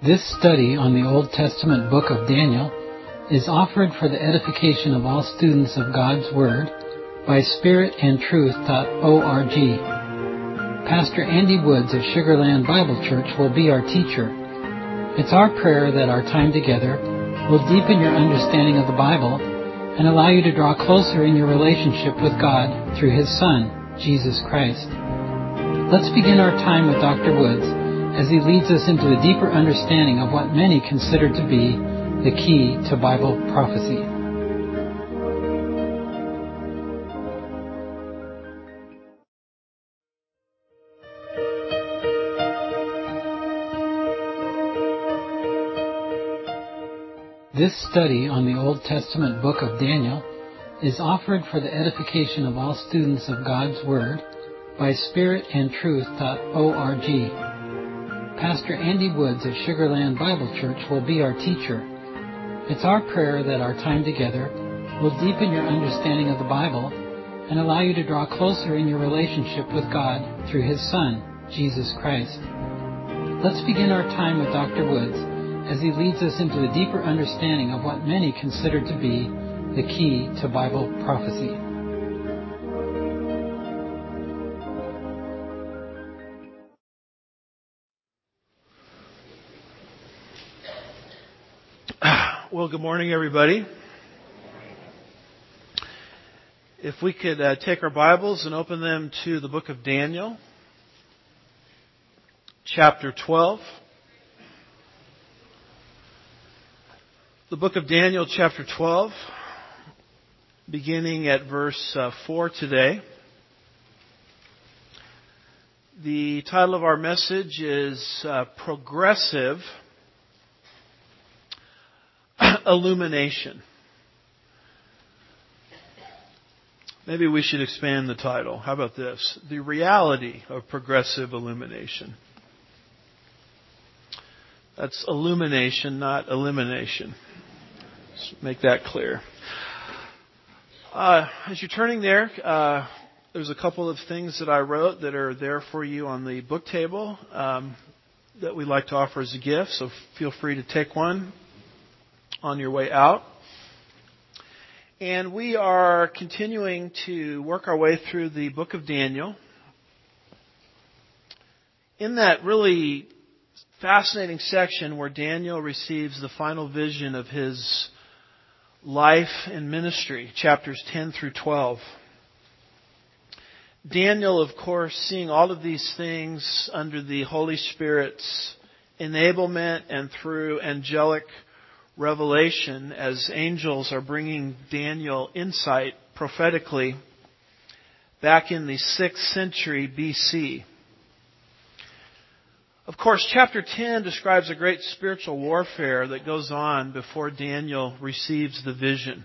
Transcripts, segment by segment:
This study on the Old Testament book of Daniel is offered for the edification of all students of God's Word by spiritandtruth.org. Pastor Andy Woods of Sugarland Bible Church will be our teacher. It's our prayer that our time together will deepen your understanding of the Bible and allow you to draw closer in your relationship with God through His Son, Jesus Christ. Let's begin our time with Dr. Woods as he leads us into a deeper understanding of what many consider to be the key to Bible prophecy. This study on the Old Testament book of Daniel is offered for the edification of all students of God's Word by spiritandtruth.org. Pastor Andy Woods of Sugarland Bible Church will be our teacher. It's our prayer that our time together will deepen your understanding of the Bible and allow you to draw closer in your relationship with God through His Son, Jesus Christ. Let's begin our time with Dr. Woods as he leads us into a deeper understanding of what many consider to be the key to Bible prophecy. Well, good morning, everybody. If we could take our Bibles and open them to the book of Daniel, chapter 12. The book of Daniel, chapter 12, beginning at verse 4 today. The title of our message is Progressive Illumination. Maybe we should expand the title. How about this? The reality of progressive illumination. That's illumination, not elimination. Let's make that clear. As you're turning there, there's a couple of things that I wrote that are there for you on the book table that we'd like to offer as a gift. So feel free to take one on your way out. And we are continuing to work our way through the book of Daniel. In that really fascinating section where Daniel receives the final vision of his life and ministry, chapters 10 through 12. Daniel, of course, seeing all of these things under the Holy Spirit's enablement and through angelic revelation as angels are bringing Daniel insight prophetically back in the 6th century BC. Of course, chapter 10 describes a great spiritual warfare that goes on before Daniel receives the vision.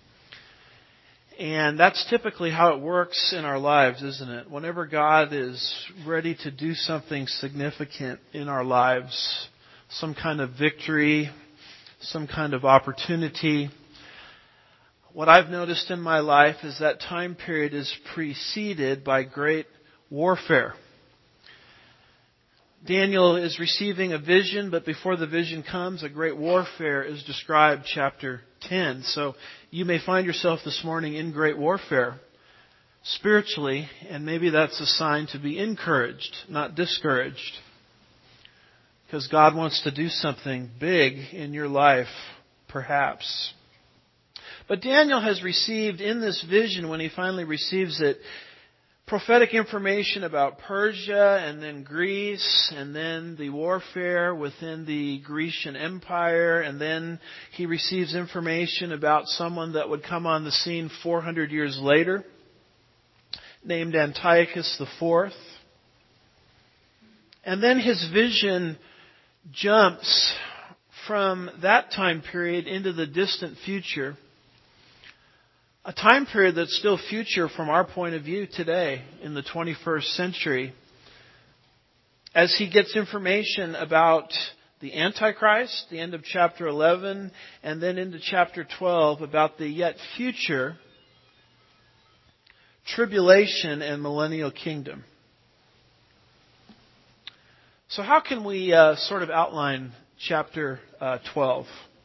And that's typically how it works in our lives, isn't it? Whenever God is ready to do something significant in our lives, some kind of victory, some kind of opportunity. What I've noticed in my life is that time period is preceded by great warfare. Daniel is receiving a vision, but before the vision comes, a great warfare is described, chapter 10. So you may find yourself this morning in great warfare spiritually, and maybe that's a sign to be encouraged, not discouraged. Because God wants to do something big in your life, perhaps. But Daniel has received in this vision, when he finally receives it, prophetic information about Persia and then Greece and then the warfare within the Grecian Empire. And then he receives information about someone that would come on the scene 400 years later, named Antiochus IV. And then his vision jumps from that time period into the distant future, a time period that's still future from our point of view today in the 21st century, as he gets information about the Antichrist, the end of chapter 11, and then into chapter 12 about the yet future tribulation and millennial kingdom. So how can we sort of outline chapter 12.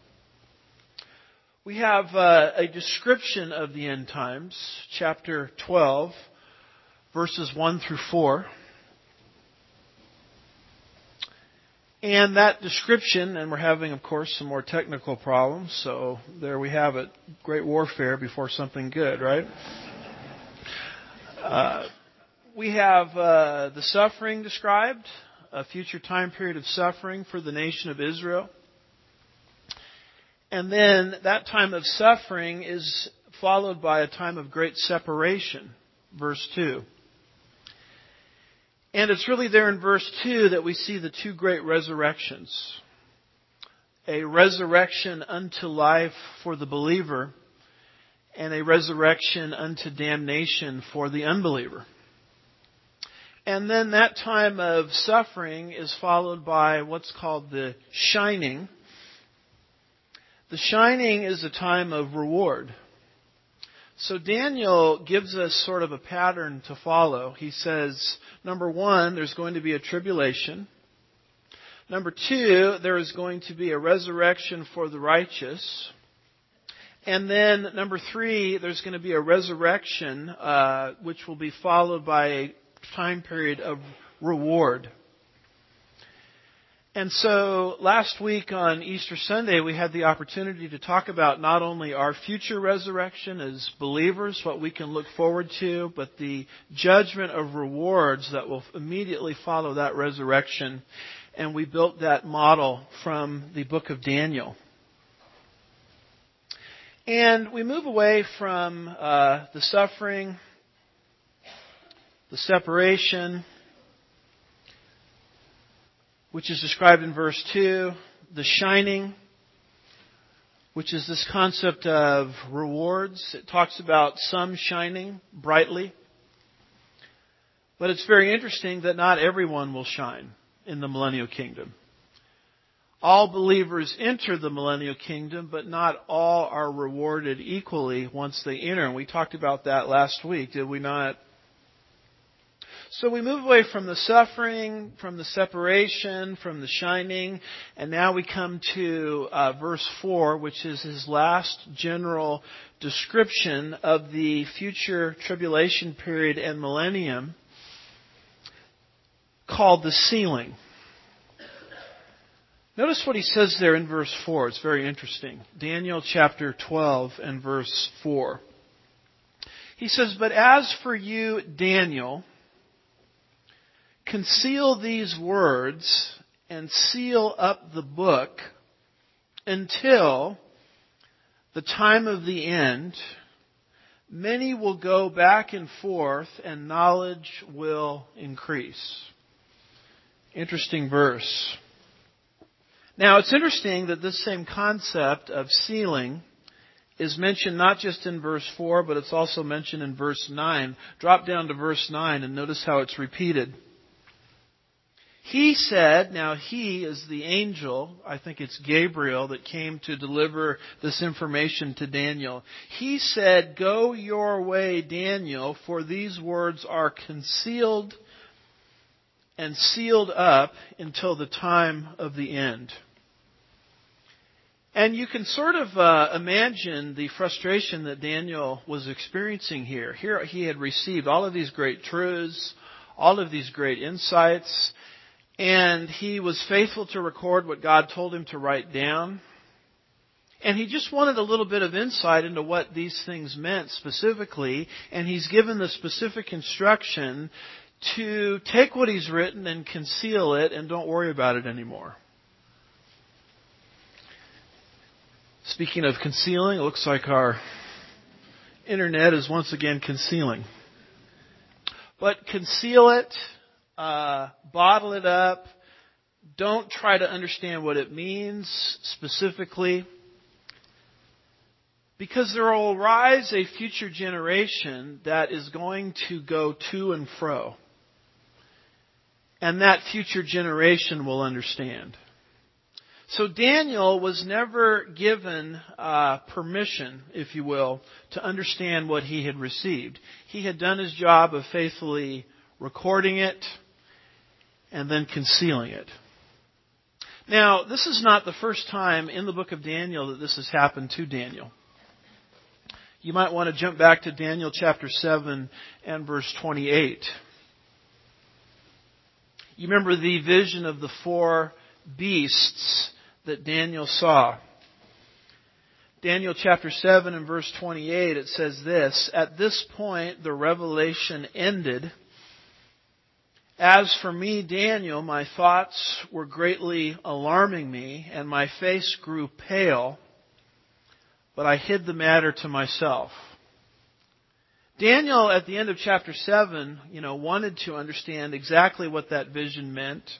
We have a description of the end times, chapter 12, verses 1 through 4. And that description, and we're having, of course, some more technical problems, so there we have it. Great warfare before something good, right? We have the suffering described, a future time period of suffering for the nation of Israel. And then that time of suffering is followed by a time of great separation, verse 2. And it's really there in verse 2 that we see the two great resurrections. A resurrection unto life for the believer, and a resurrection unto damnation for the unbeliever. And then that time of suffering is followed by what's called the shining. The shining is a time of reward. So Daniel gives us sort of a pattern to follow. He says, number one, there's going to be a tribulation. Number two, there is going to be a resurrection for the righteous. And then number three, there's going to be a resurrection, which will be followed by a time period of reward. And so last week on Easter Sunday, we had the opportunity to talk about not only our future resurrection as believers, what we can look forward to, but the judgment of rewards that will immediately follow that resurrection. And we built that model from the book of Daniel. And we move away from the suffering, the separation, which is described in verse 2, the shining, which is this concept of rewards. It talks about some shining brightly. But it's very interesting that not everyone will shine in the millennial kingdom. All believers enter the millennial kingdom, but not all are rewarded equally once they enter. And we talked about that last week, did we not? So we move away from the suffering, from the separation, from the shining, and now we come to verse 4, which is his last general description of the future tribulation period and millennium, called the sealing. Notice what he says there in verse 4. It's very interesting. Daniel chapter 12 and verse 4. He says, "But as for you, Daniel, conceal these words and seal up the book until the time of the end. Many will go back and forth, and knowledge will increase." Interesting verse. Now, it's interesting that this same concept of sealing is mentioned not just in verse 4, but it's also mentioned in verse 9. Drop down to verse 9 and notice how it's repeated. He said, now he is the angel, I think it's Gabriel, that came to deliver this information to Daniel. He said, "Go your way, Daniel, for these words are concealed and sealed up until the time of the end." And you can sort of imagine the frustration that Daniel was experiencing here. Here he had received all of these great truths, all of these great insights, and he was faithful to record what God told him to write down. And he just wanted a little bit of insight into what these things meant specifically. And he's given the specific instruction to take what he's written and conceal it and don't worry about it anymore. Speaking of concealing, it looks like our internet is once again concealing. But conceal it. Bottle it up. Don't try to understand what it means specifically. Because there will rise a future generation that is going to go to and fro. And that future generation will understand. So Daniel was never given permission, if you will, to understand what he had received. He had done his job of faithfully recording it and then concealing it. Now, this is not the first time in the book of Daniel that this has happened to Daniel. You might want to jump back to Daniel chapter 7 and verse 28. You remember the vision of the 4 beasts that Daniel saw. Daniel chapter 7 and verse 28, it says this, "At this point the revelation ended. As for me, Daniel, my thoughts were greatly alarming me, and my face grew pale, but I hid the matter to myself." Daniel, at the end of chapter 7, wanted to understand exactly what that vision meant.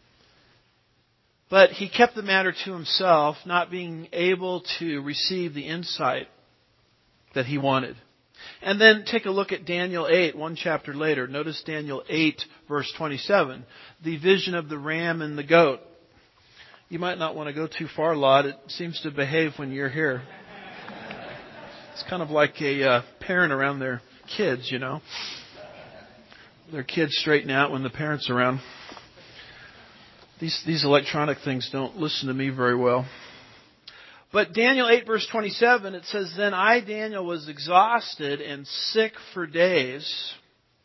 But he kept the matter to himself, not being able to receive the insight that he wanted. And then take a look at Daniel 8, one chapter later. Notice Daniel 8, verse 27, the vision of the ram and the goat. You might not want to go too far, Lot. It seems to behave when you're here. It's kind of like a parent around their kids, Their kids straighten out when the parent's around. These electronic things don't listen to me very well. But Daniel 8 verse 27, it says, "Then I, Daniel, was exhausted and sick for days.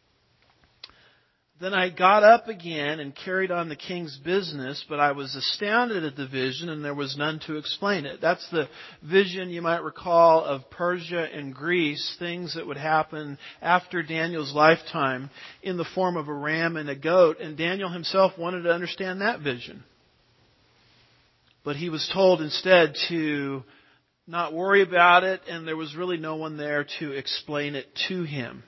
Then I got up again and carried on the king's business, but I was astounded at the vision, and there was none to explain it." That's the vision, you might recall, of Persia and Greece, things that would happen after Daniel's lifetime in the form of a ram and a goat. And Daniel himself wanted to understand that vision. But he was told instead to not worry about it, and there was really no one there to explain it to him.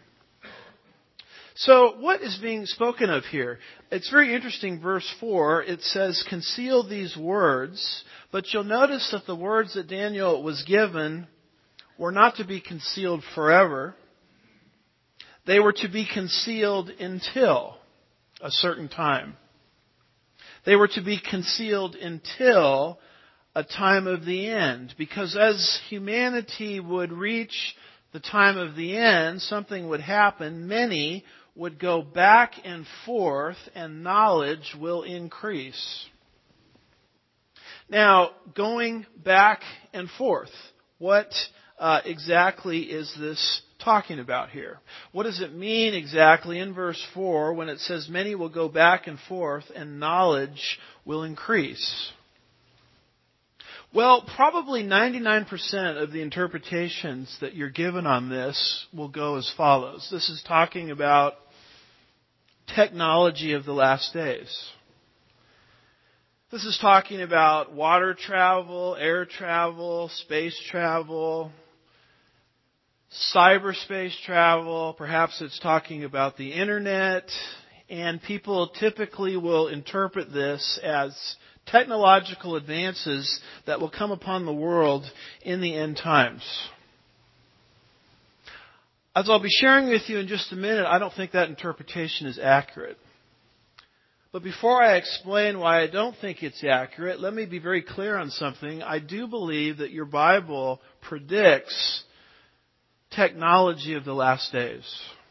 So what is being spoken of here? It's very interesting, verse 4. It says, "Conceal these words," but you'll notice that the words that Daniel was given were not to be concealed forever. They were to be concealed until a certain time. They were to be concealed until a time of the end. Because as humanity would reach the time of the end, something would happen. Many would go back and forth, and knowledge will increase. Now, going back and forth, what exactly is this talking about here? What does it mean exactly in verse 4 when it says many will go back and forth and knowledge will increase? Well, probably 99% of the interpretations that you're given on this will go as follows. This is talking about technology of the last days. This is talking about water travel, air travel, space travel, cyberspace travel. Perhaps it's talking about the internet. And people typically will interpret this as technological advances that will come upon the world in the end times. As I'll be sharing with you in just a minute, I don't think that interpretation is accurate. But before I explain why I don't think it's accurate, let me be very clear on something. I do believe that your Bible predicts technology of the last days.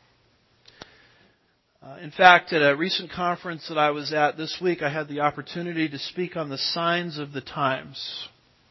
In fact, at a recent conference that I was at this week, I had the opportunity to speak on the signs of the times.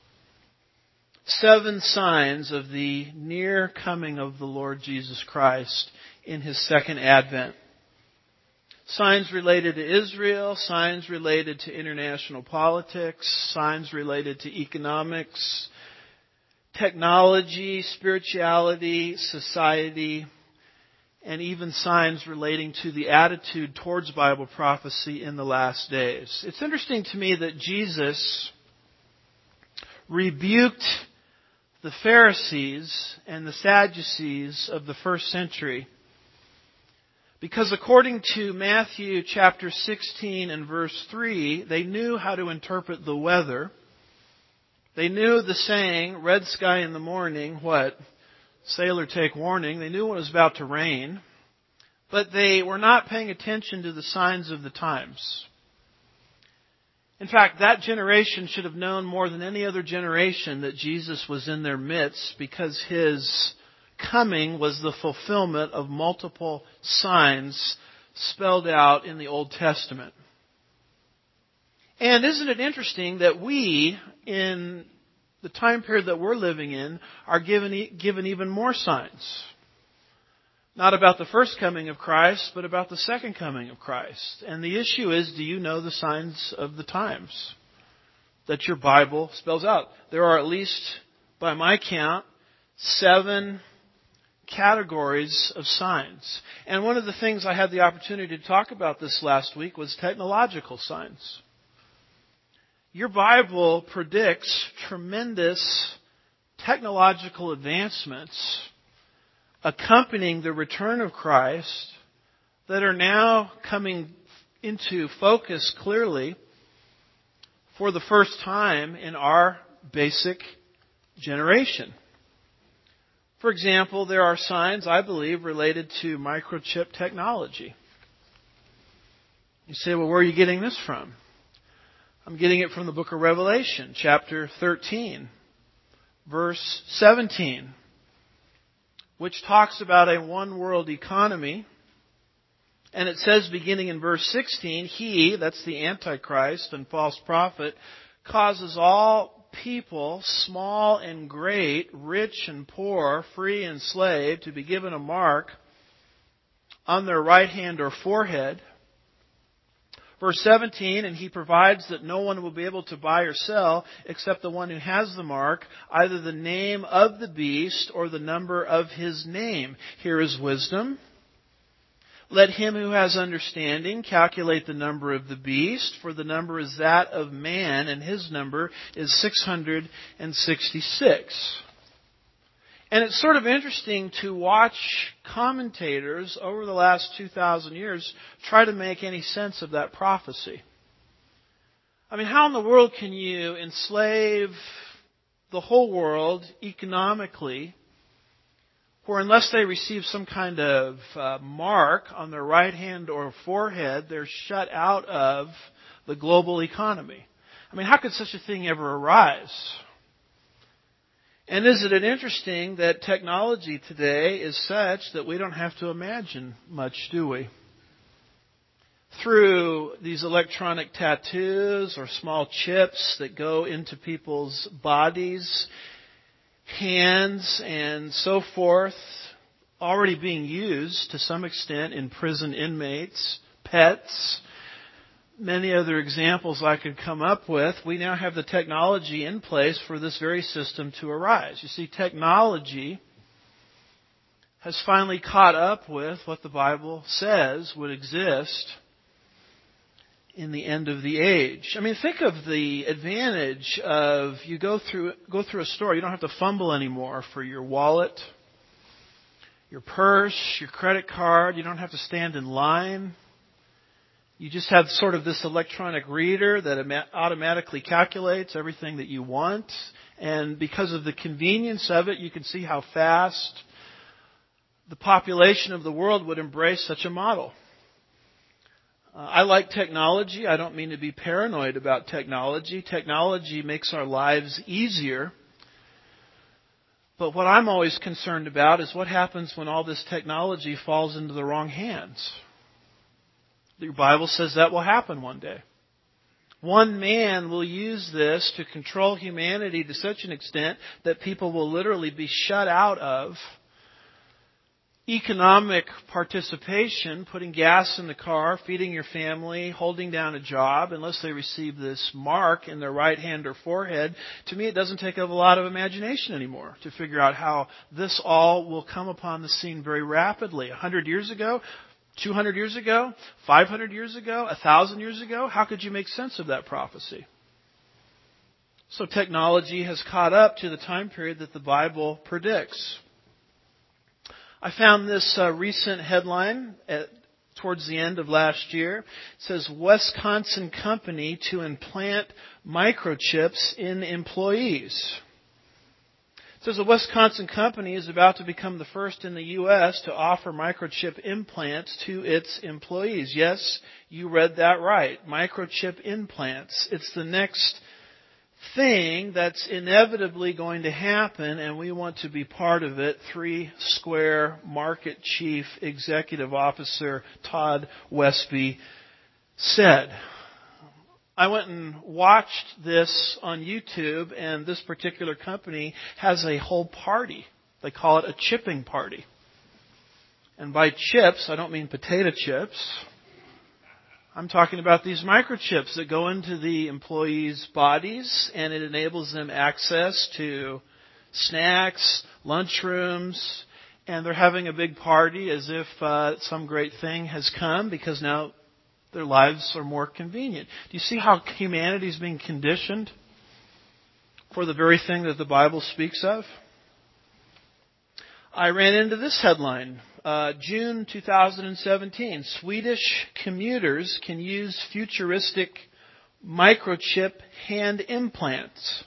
7 signs of the near coming of the Lord Jesus Christ in His second advent. Signs related to Israel, signs related to international politics, signs related to economics, technology, spirituality, society, and even signs relating to the attitude towards Bible prophecy in the last days. It's interesting to me that Jesus rebuked the Pharisees and the Sadducees of the first century because according to Matthew chapter 16 and verse 3, they knew how to interpret the weather. They knew the saying, red sky in the morning, what? Sailor take warning. They knew when it was about to rain. But they were not paying attention to the signs of the times. In fact, that generation should have known more than any other generation that Jesus was in their midst because His coming was the fulfillment of multiple signs spelled out in the Old Testament. And isn't it interesting that we, in the time period that we're living in, are given even more signs? Not about the first coming of Christ, but about the second coming of Christ. And the issue is, do you know the signs of the times that your Bible spells out? There are at least, by my count, 7 categories of signs. And one of the things I had the opportunity to talk about this last week was technological signs. Your Bible predicts tremendous technological advancements accompanying the return of Christ that are now coming into focus clearly for the first time in our basic generation. For example, there are signs, I believe, related to microchip technology. You say, well, where are you getting this from? I'm getting it from the book of Revelation, chapter 13, verse 17, which talks about a one-world economy. And it says, beginning in verse 16, he, that's the Antichrist and false prophet, causes all people, small and great, rich and poor, free and slave, to be given a mark on their right hand or forehead. Verse 17, and he provides that no one will be able to buy or sell except the one who has the mark, either the name of the beast or the number of his name. Here is wisdom. Let him who has understanding calculate the number of the beast, for the number is that of man, and his number is 666. And it's sort of interesting to watch commentators over the last 2,000 years try to make any sense of that prophecy. I mean, how in the world can you enslave the whole world economically, where unless they receive some kind of mark on their right hand or forehead, they're shut out of the global economy? I mean, how could such a thing ever arise? And isn't it interesting that technology today is such that we don't have to imagine much, do we? Through these electronic tattoos or small chips that go into people's bodies, hands, and so forth, already being used to some extent in prison inmates, pets, many other examples I could come up with. We now have the technology in place for this very system to arise. You see, technology has finally caught up with what the Bible says would exist in the end of the age. I mean, think of the advantage of you go through a store. You don't have to fumble anymore for your wallet, your purse, your credit card. You don't have to stand in line. You just have sort of this electronic reader that automatically calculates everything that you want. And because of the convenience of it, you can see how fast the population of the world would embrace such a model. I like technology. I don't mean to be paranoid about technology. Technology makes our lives easier. But what I'm always concerned about is what happens when all this technology falls into the wrong hands. The Bible says that will happen one day. One man will use this to control humanity to such an extent that people will literally be shut out of economic participation, putting gas in the car, feeding your family, holding down a job, unless they receive this mark in their right hand or forehead. To me, it doesn't take up a lot of imagination anymore to figure out how this all will come upon the scene very rapidly. 100 years ago, 200 years ago, 500 years ago, 1,000 years ago, how could you make sense of that prophecy? So technology has caught up to the time period that the Bible predicts. I found this recent headline towards the end of last year. It says, Wisconsin company to implant microchips in employees. It says a Wisconsin company is about to become the first in the U.S. to offer microchip implants to its employees. Yes, you read that right. Microchip implants. It's the next thing that's inevitably going to happen, and we want to be part of it. 3 Square Market Chief Executive Officer Todd Westby said. I went and watched this on YouTube, and this particular company has a whole party. They call it a chipping party. And by chips, I don't mean potato chips. I'm talking about these microchips that go into the employees' bodies, and it enables them access to snacks, lunchrooms, and they're having a big party as if some great thing has come because now their lives are more convenient. Do you see how humanity is being conditioned for the very thing that the Bible speaks of? I ran into this headline. June 2017, Swedish commuters can use futuristic microchip hand implants.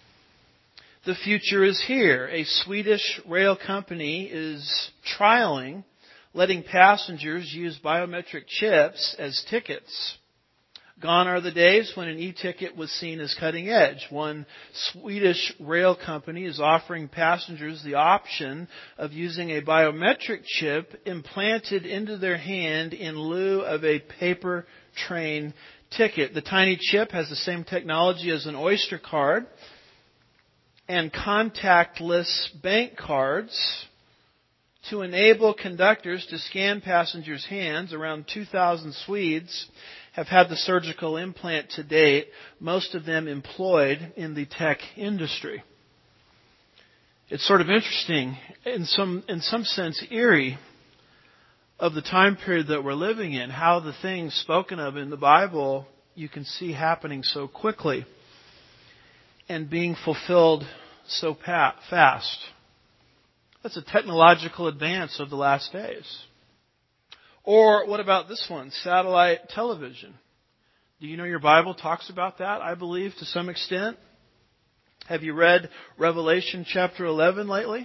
The future is here. A Swedish rail company is trialing letting passengers use biometric chips as tickets. Gone are the days when an e-ticket was seen as cutting edge. One Swedish rail company is offering passengers the option of using a biometric chip implanted into their hand in lieu of a paper train ticket. The tiny chip has the same technology as an Oyster card and contactless bank cards to enable conductors to scan passengers' hands. Around 2,000 Swedes have had the surgical implant to date, most of them employed in the tech industry. It's sort of interesting, in some sense eerie, of the time period that we're living in, how the things spoken of in the Bible you can see happening so quickly and being fulfilled so fast. That's a technological advance of the last days. Or what about this one? Satellite television. Do you know your Bible talks about that, I believe, to some extent? Have you read Revelation chapter 11 lately? It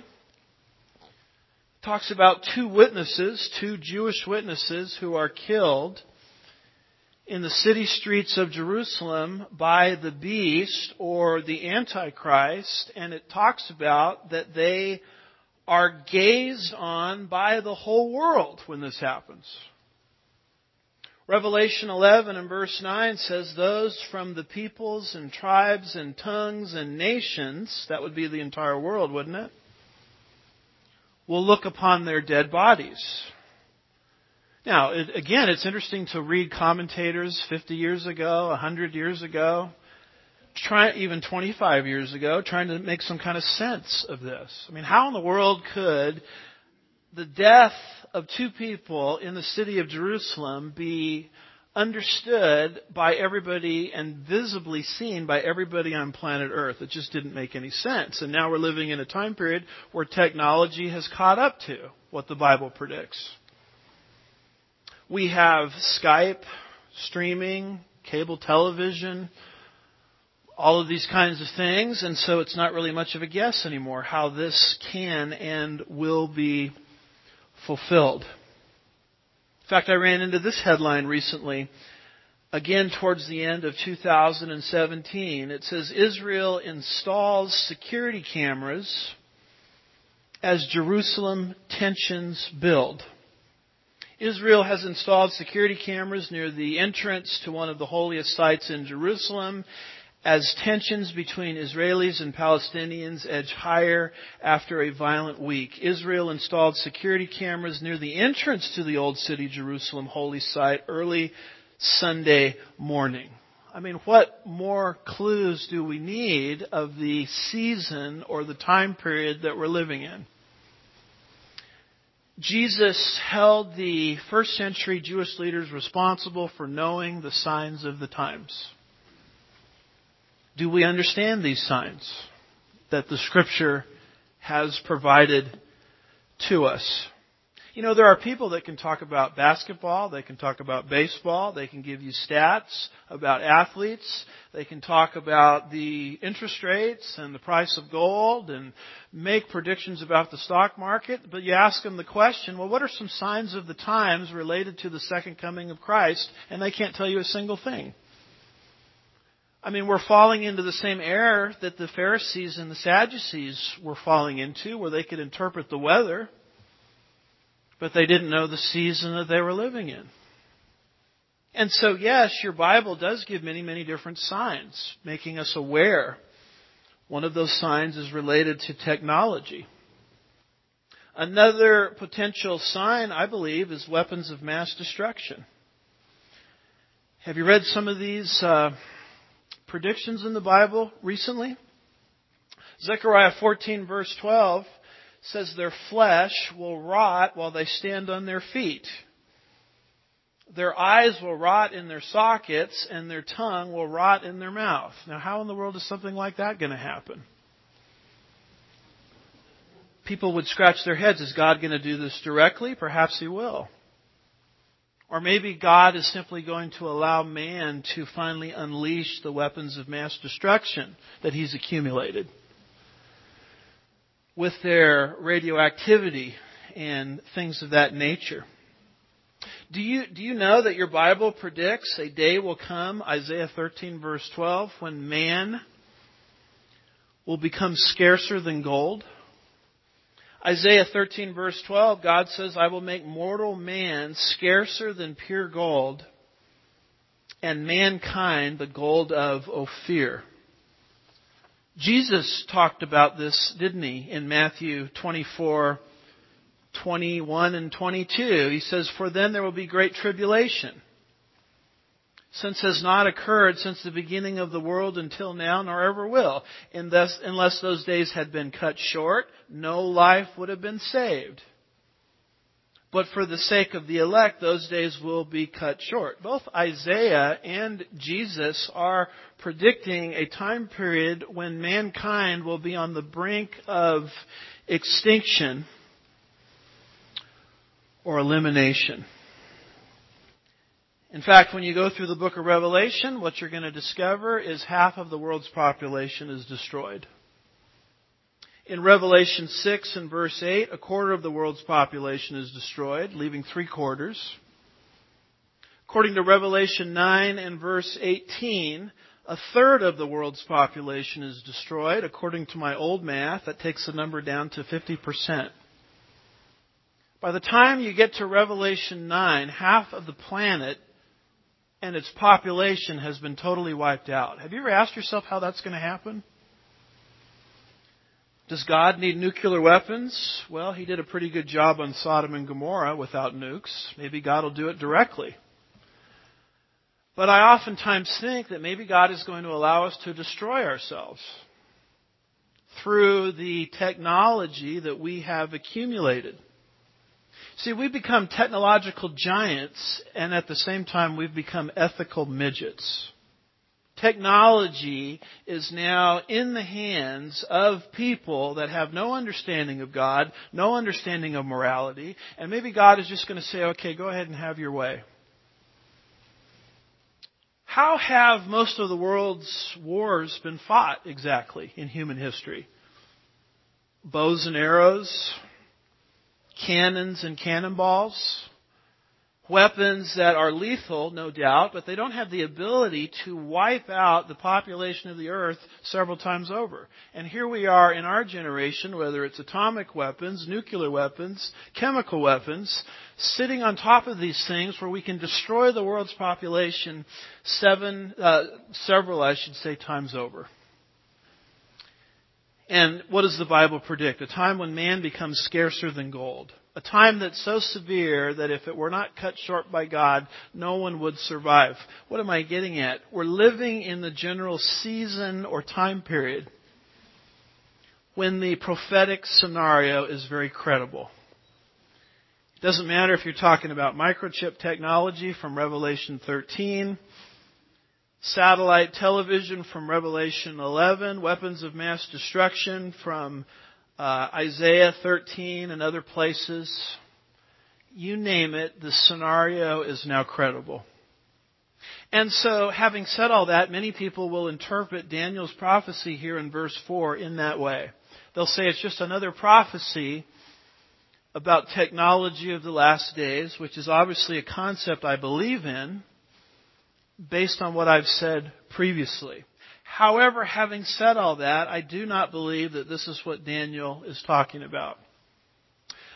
talks about two Jewish witnesses who are killed in the city streets of Jerusalem by the beast or the Antichrist, and it talks about that they are gazed on by the whole world when this happens. Revelation 11 and verse 9 says, those from the peoples and tribes and tongues and nations, that would be the entire world, wouldn't it? Will look upon their dead bodies. Now, again, it's interesting to read commentators 50 years ago, 100 years ago, even 25 years ago, trying to make some kind of sense of this. I mean, how in the world could the death of two people in the city of Jerusalem be understood by everybody and visibly seen by everybody on planet Earth? It just didn't make any sense. And now we're living in a time period where technology has caught up to what the Bible predicts. We have Skype, streaming, cable television, all of these kinds of things, and so it's not really much of a guess anymore how this can and will be fulfilled. In fact, I ran into this headline recently, again towards the end of 2017. It says, Israel installs security cameras as Jerusalem tensions build. Israel has installed security cameras near the entrance to one of the holiest sites in Jerusalem as tensions between Israelis and Palestinians edge higher after a violent week. Israel installed security cameras near the entrance to the Old City Jerusalem holy site early Sunday morning. I mean, what more clues do we need of the season or the time period that we're living in? Jesus held the first century Jewish leaders responsible for knowing the signs of the times. Do we understand these signs that the Scripture has provided to us? You know, there are people that can talk about basketball, they can talk about baseball, they can give you stats about athletes, they can talk about the interest rates and the price of gold and make predictions about the stock market, but you ask them the question, well, what are some signs of the times related to the second coming of Christ? And they can't tell you a single thing. I mean, we're falling into the same error that the Pharisees and the Sadducees were falling into, where they could interpret the weather, but they didn't know the season that they were living in. And so, yes, your Bible does give many, many different signs, making us aware. One of those signs is related to technology. Another potential sign, I believe, is weapons of mass destruction. Have you read some of these predictions in the Bible recently? Zechariah 14 verse 12 says their flesh will rot while they stand on their feet. Their eyes will rot in their sockets and their tongue will rot in their mouth. Now, how in the world is something like that going to happen? People would scratch their heads. Is God going to do this directly? Perhaps He will. Or maybe God is simply going to allow man to finally unleash the weapons of mass destruction that He's accumulated with their radioactivity and things of that nature. Do you know that your Bible predicts a day will come, Isaiah 13 verse 12, when man will become scarcer than gold? Isaiah 13 verse 12, God says, I will make mortal man scarcer than pure gold, and mankind the gold of Ophir. Jesus talked about this, didn't He, in Matthew 24, 21 and 22. He says, for then there will be great tribulation, since has not occurred since the beginning of the world until now, nor ever will. And thus, unless those days had been cut short, no life would have been saved. But for the sake of the elect, those days will be cut short. Both Isaiah and Jesus are predicting a time period when mankind will be on the brink of extinction or elimination. In fact, when you go through the book of Revelation, what you're going to discover is half of the world's population is destroyed. In Revelation 6 and verse 8, a quarter of the world's population is destroyed, leaving 3/4. According to Revelation 9 and verse 18, a third of the world's population is destroyed. According to my old math, that takes the number down to 50%. By the time you get to Revelation 9, half of the planet and its population has been totally wiped out. Have you ever asked yourself how that's going to happen? Does God need nuclear weapons? Well, He did a pretty good job on Sodom and Gomorrah without nukes. Maybe God will do it directly. But I oftentimes think that maybe God is going to allow us to destroy ourselves through the technology that we have accumulated. See, we've become technological giants, and at the same time, we've become ethical midgets. Technology is now in the hands of people that have no understanding of God, no understanding of morality, and maybe God is just going to say, okay, go ahead and have your way. How have most of the world's wars been fought exactly in human history? Bows and arrows, cannons and cannonballs, weapons that are lethal, no doubt, but they don't have the ability to wipe out the population of the earth several times over. And here we are in our generation, whether it's atomic weapons, nuclear weapons, chemical weapons, sitting on top of these things where we can destroy the world's population several times over. And what does the Bible predict? A time when man becomes scarcer than gold. A time that's so severe that if it were not cut short by God, no one would survive. What am I getting at? We're living in the general season or time period when the prophetic scenario is very credible. It doesn't matter if you're talking about microchip technology from Revelation 13, satellite television from Revelation 11, weapons of mass destruction from Isaiah 13 and other places. You name it, the scenario is now credible. And so, having said all that, many people will interpret Daniel's prophecy here in verse 4 in that way. They'll say it's just another prophecy about technology of the last days, which is obviously a concept I believe in, based on what I've said previously. However, having said all that, I do not believe that this is what Daniel is talking about.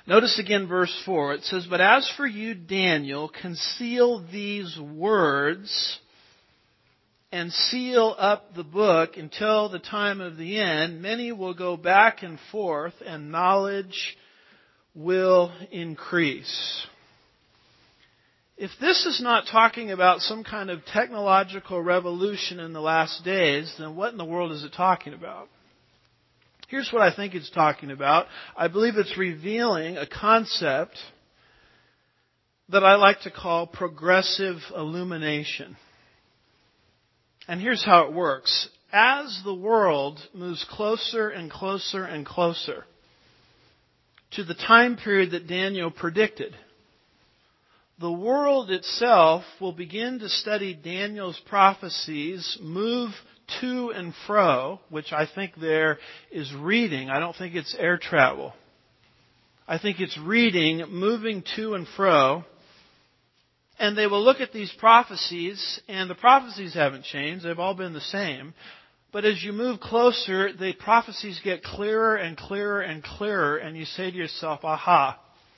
Notice again verse 4. It says, "But as for you, Daniel, conceal these words and seal up the book until the time of the end. Many will go back and forth, and knowledge will increase." If this is not talking about some kind of technological revolution in the last days, then what in the world is it talking about? Here's what I think it's talking about. I believe it's revealing a concept that I like to call progressive illumination. And here's how it works. As the world moves closer and closer and closer to the time period that Daniel predicted, the world itself will begin to study Daniel's prophecies, move to and fro, which I think there is reading. I don't think it's air travel. I think it's reading, moving to and fro. And they will look at these prophecies, and the prophecies haven't changed. They've all been the same. But as you move closer, the prophecies get clearer and clearer and clearer, and you say to yourself, aha,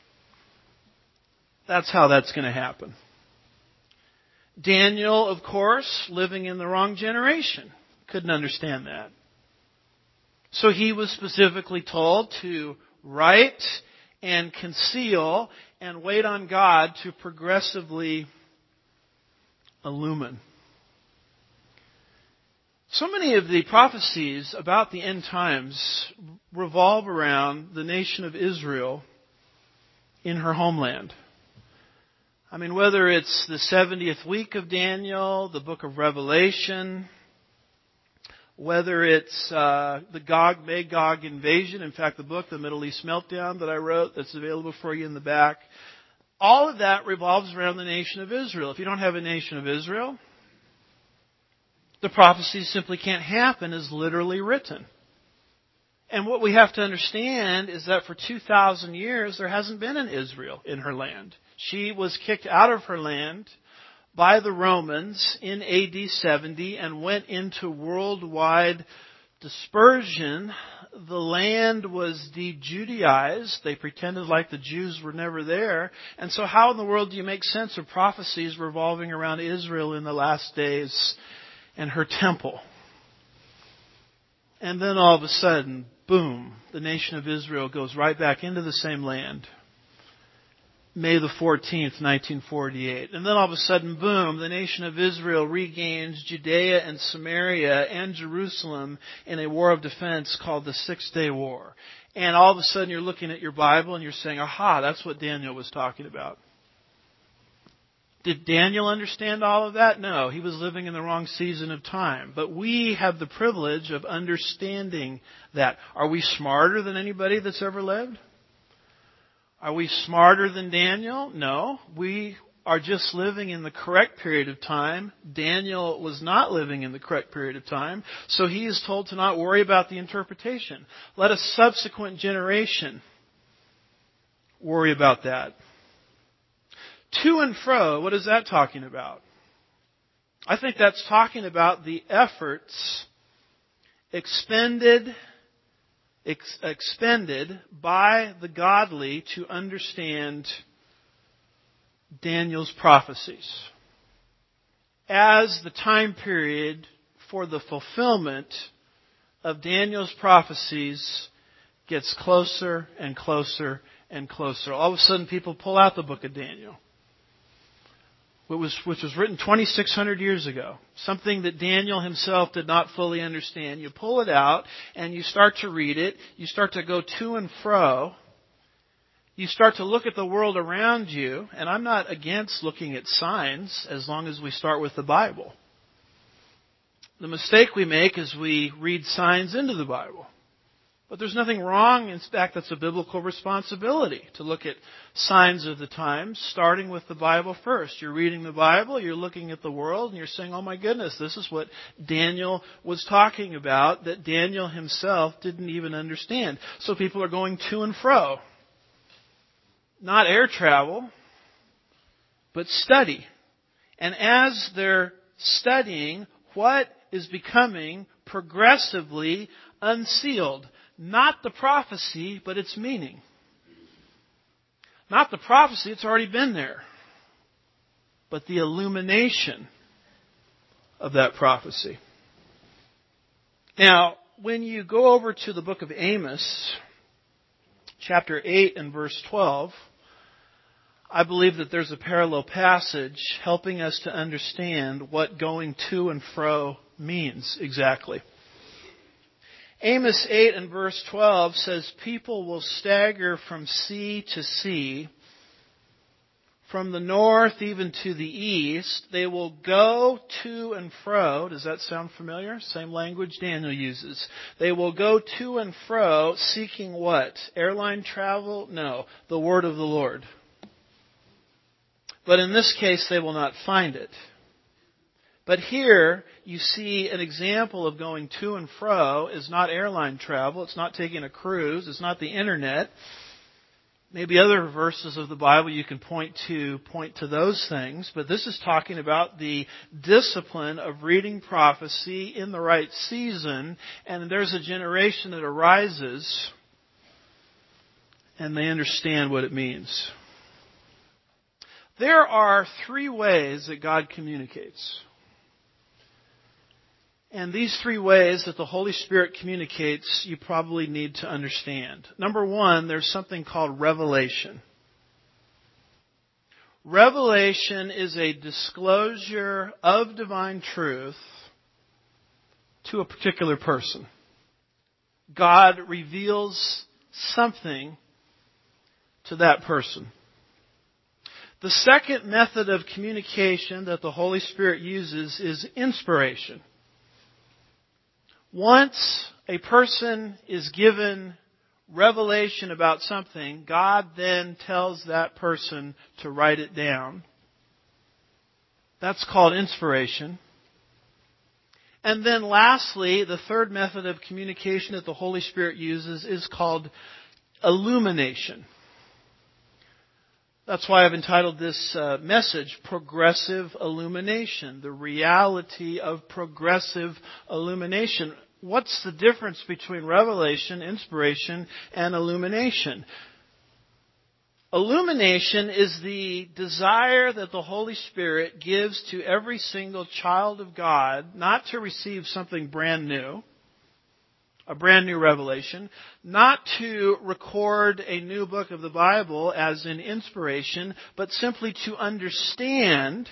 that's how that's going to happen. Daniel, of course, living in the wrong generation, couldn't understand that. So he was specifically told to write and conceal and wait on God to progressively illumine. So many of the prophecies about the end times revolve around the nation of Israel in her homeland. I mean, whether it's the 70th week of Daniel, the book of Revelation, whether it's the Gog-Magog invasion, in fact, the book, The Middle East Meltdown, that I wrote, that's available for you in the back, all of that revolves around the nation of Israel. If you don't have a nation of Israel, the prophecies simply can't happen as literally written. And what we have to understand is that for 2,000 years, there hasn't been an Israel in her land. She was kicked out of her land by the Romans in AD 70 and went into worldwide dispersion. The land was de-Judaized. They pretended like the Jews were never there. And so how in the world do you make sense of prophecies revolving around Israel in the last days and her temple? And then all of a sudden, boom, the nation of Israel goes right back into the same land. May the 14th, 1948. And then all of a sudden, boom, the nation of Israel regains Judea and Samaria and Jerusalem in a war of defense called the 6-Day War. And all of a sudden you're looking at your Bible and you're saying, aha, that's what Daniel was talking about. Did Daniel understand all of that? No, he was living in the wrong season of time. But we have the privilege of understanding that. Are we smarter than anybody that's ever lived? Are we smarter than Daniel? No. We are just living in the correct period of time. Daniel was not living in the correct period of time. So he is told to not worry about the interpretation. Let a subsequent generation worry about that. To and fro, what is that talking about? I think that's talking about the efforts expended by the godly to understand Daniel's prophecies. As the time period for the fulfillment of Daniel's prophecies gets closer and closer and closer, all of a sudden people pull out the book of Daniel, which was written 2,600 years ago. Something that Daniel himself did not fully understand. You pull it out and you start to read it. You start to go to and fro. You start to look at the world around you. And I'm not against looking at signs as long as we start with the Bible. The mistake we make is we read signs into the Bible. But there's nothing wrong. In fact, that's a biblical responsibility to look at signs of the times, starting with the Bible first. You're reading the Bible, you're looking at the world, and you're saying, oh my goodness, this is what Daniel was talking about that Daniel himself didn't even understand. So people are going to and fro. Not air travel, but study. And as they're studying, what is becoming progressively unsealed? Not the prophecy, but its meaning. Not the prophecy, it's already been there, but the illumination of that prophecy. Now, when you go over to the book of Amos, chapter 8 and verse 12, I believe that there's a parallel passage helping us to understand what going to and fro means exactly. Amos 8 and verse 12 says, people will stagger from sea to sea, from the north even to the east. They will go to and fro. Does that sound familiar? Same language Daniel uses. They will go to and fro seeking what? Airline travel? No, the word of the Lord. But in this case, they will not find it. But here, you see an example of going to and fro is not airline travel. It's not taking a cruise. It's not the internet. Maybe other verses of the Bible you can point to those things. But this is talking about the discipline of reading prophecy in the right season. And there's a generation that arises and they understand what it means. There are three ways that God communicates. And these three ways that the Holy Spirit communicates, you probably need to understand. Number one, there's something called revelation. Revelation is a disclosure of divine truth to a particular person. God reveals something to that person. The second method of communication that the Holy Spirit uses is inspiration. Once a person is given revelation about something, God then tells that person to write it down. That's called inspiration. And then lastly, the third method of communication that the Holy Spirit uses is called illumination. That's why I've entitled this message, Progressive Illumination, the reality of progressive illumination. What's the difference between revelation, inspiration, and illumination? Illumination is the desire that the Holy Spirit gives to every single child of God, not to receive something brand new, a brand new revelation, not to record a new book of the Bible as in inspiration, but simply to understand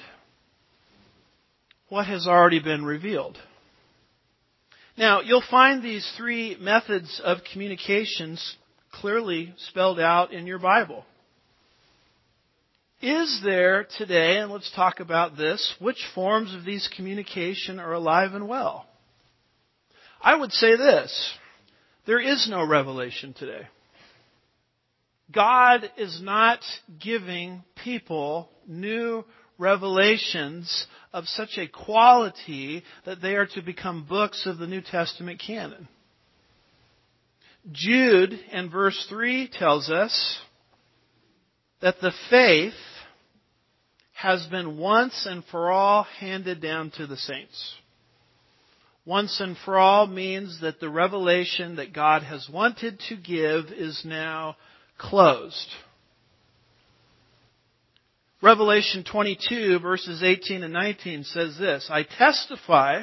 what has already been revealed. Now, you'll find these three methods of communications clearly spelled out in your Bible. Is there today, and let's talk about this, which forms of these communication are alive and well? I would say this, there is no revelation today. God is not giving people new revelations of such a quality that they are to become books of the New Testament canon. Jude in verse 3 tells us that the faith has been once and for all handed down to the saints. Once and for all means that the revelation that God has wanted to give is now closed. Revelation 22 verses 18 and 19 says this, I testify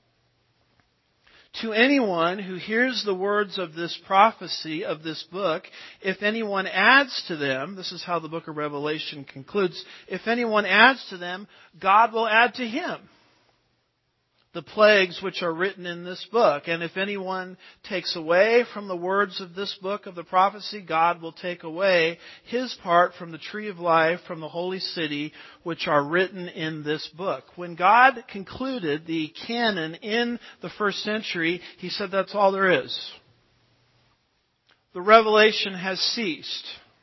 to anyone who hears the words of this prophecy of this book, if anyone adds to them, this is how the book of Revelation concludes, if anyone adds to them, God will add to him the plagues which are written in this book. And if anyone takes away from the words of this book of the prophecy, God will take away his part from the tree of life, from the holy city, which are written in this book. When God concluded the canon in the first century, He said that's all there is. The revelation has ceased.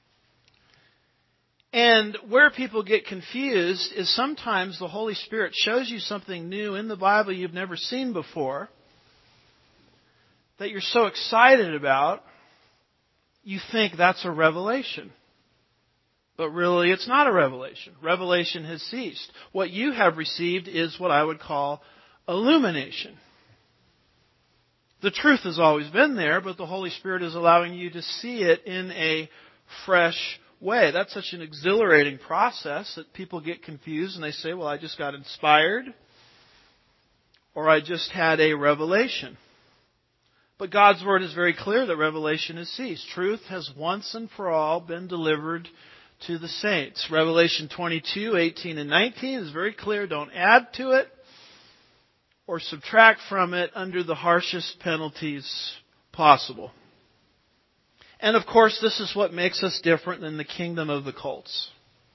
And where people get confused is sometimes the Holy Spirit shows you something new in the Bible you've never seen before, that you're so excited about, you think that's a revelation. But really it's not a revelation. Revelation has ceased. What you have received is what I would call illumination. The truth has always been there, but the Holy Spirit is allowing you to see it in a fresh way. That's such an exhilarating process that people get confused and they say, well, I just got inspired, or I just had a revelation. But God's Word is very clear that revelation has ceased. Truth has once and for all been delivered to the saints. Revelation 22, 18 and 19 is very clear. Don't add to it or subtract from it under the harshest penalties possible. And of course, this is what makes us different than the kingdom of the cults.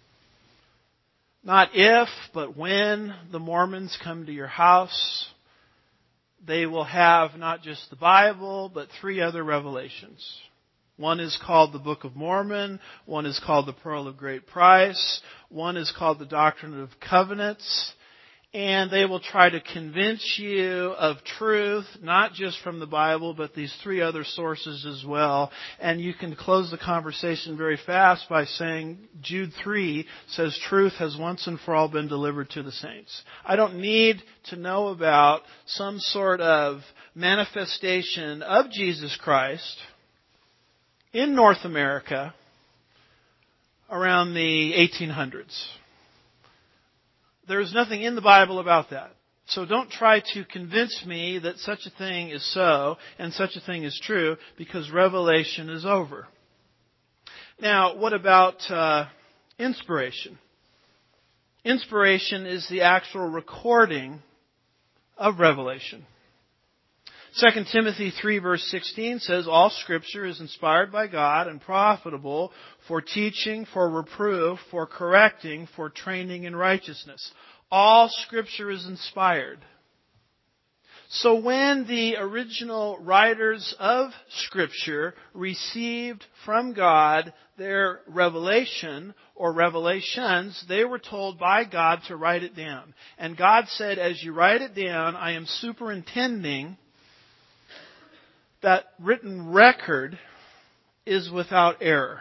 Not if, but when the Mormons come to your house, they will have not just the Bible, but 3 other revelations. One is called the Book of Mormon. One is called the Pearl of Great Price. One is called the Doctrine of Covenants. And they will try to convince you of truth, not just from the Bible, but these 3 other sources as well. And you can close the conversation very fast by saying Jude 3 says truth has once and for all been delivered to the saints. I don't need to know about some sort of manifestation of Jesus Christ in North America around the 1800s. There's nothing in the Bible about that. So don't try to convince me that such a thing is so and such a thing is true, because revelation is over. Now, what about inspiration? Inspiration is the actual recording of revelation. 2 Timothy 3 verse 16 says, all Scripture is inspired by God and profitable for teaching, for reproof, for correcting, for training in righteousness. All Scripture is inspired. So when the original writers of Scripture received from God their revelation or revelations, they were told by God to write it down. And God said, as you write it down, I am superintending that written record is without error.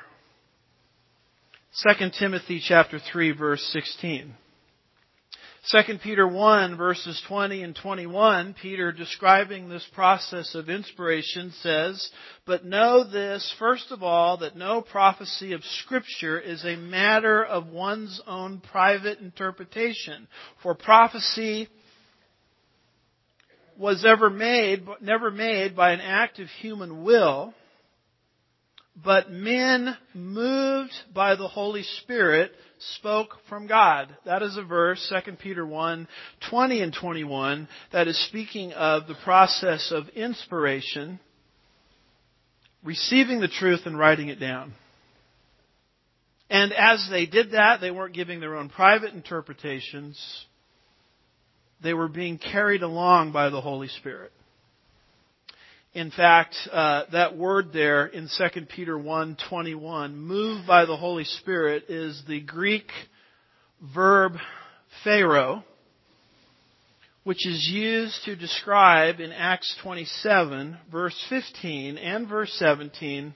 2 Timothy chapter 3 verse 16. 2 Peter 1 verses 20 and 21, Peter describing this process of inspiration says, but know this, first of all, that no prophecy of Scripture is a matter of one's own private interpretation. For prophecy was never made by an act of human will, but men moved by the Holy Spirit spoke from God. That is a verse, 2 Peter 1, 20 and 21, that is speaking of the process of inspiration, receiving the truth and writing it down. And as they did that, they weren't giving their own private interpretations. They were being carried along by the Holy Spirit. In fact, that word there in 2 Peter 1:21, moved by the Holy Spirit, is the Greek verb phero, which is used to describe in Acts 27, verse 15 and verse 17,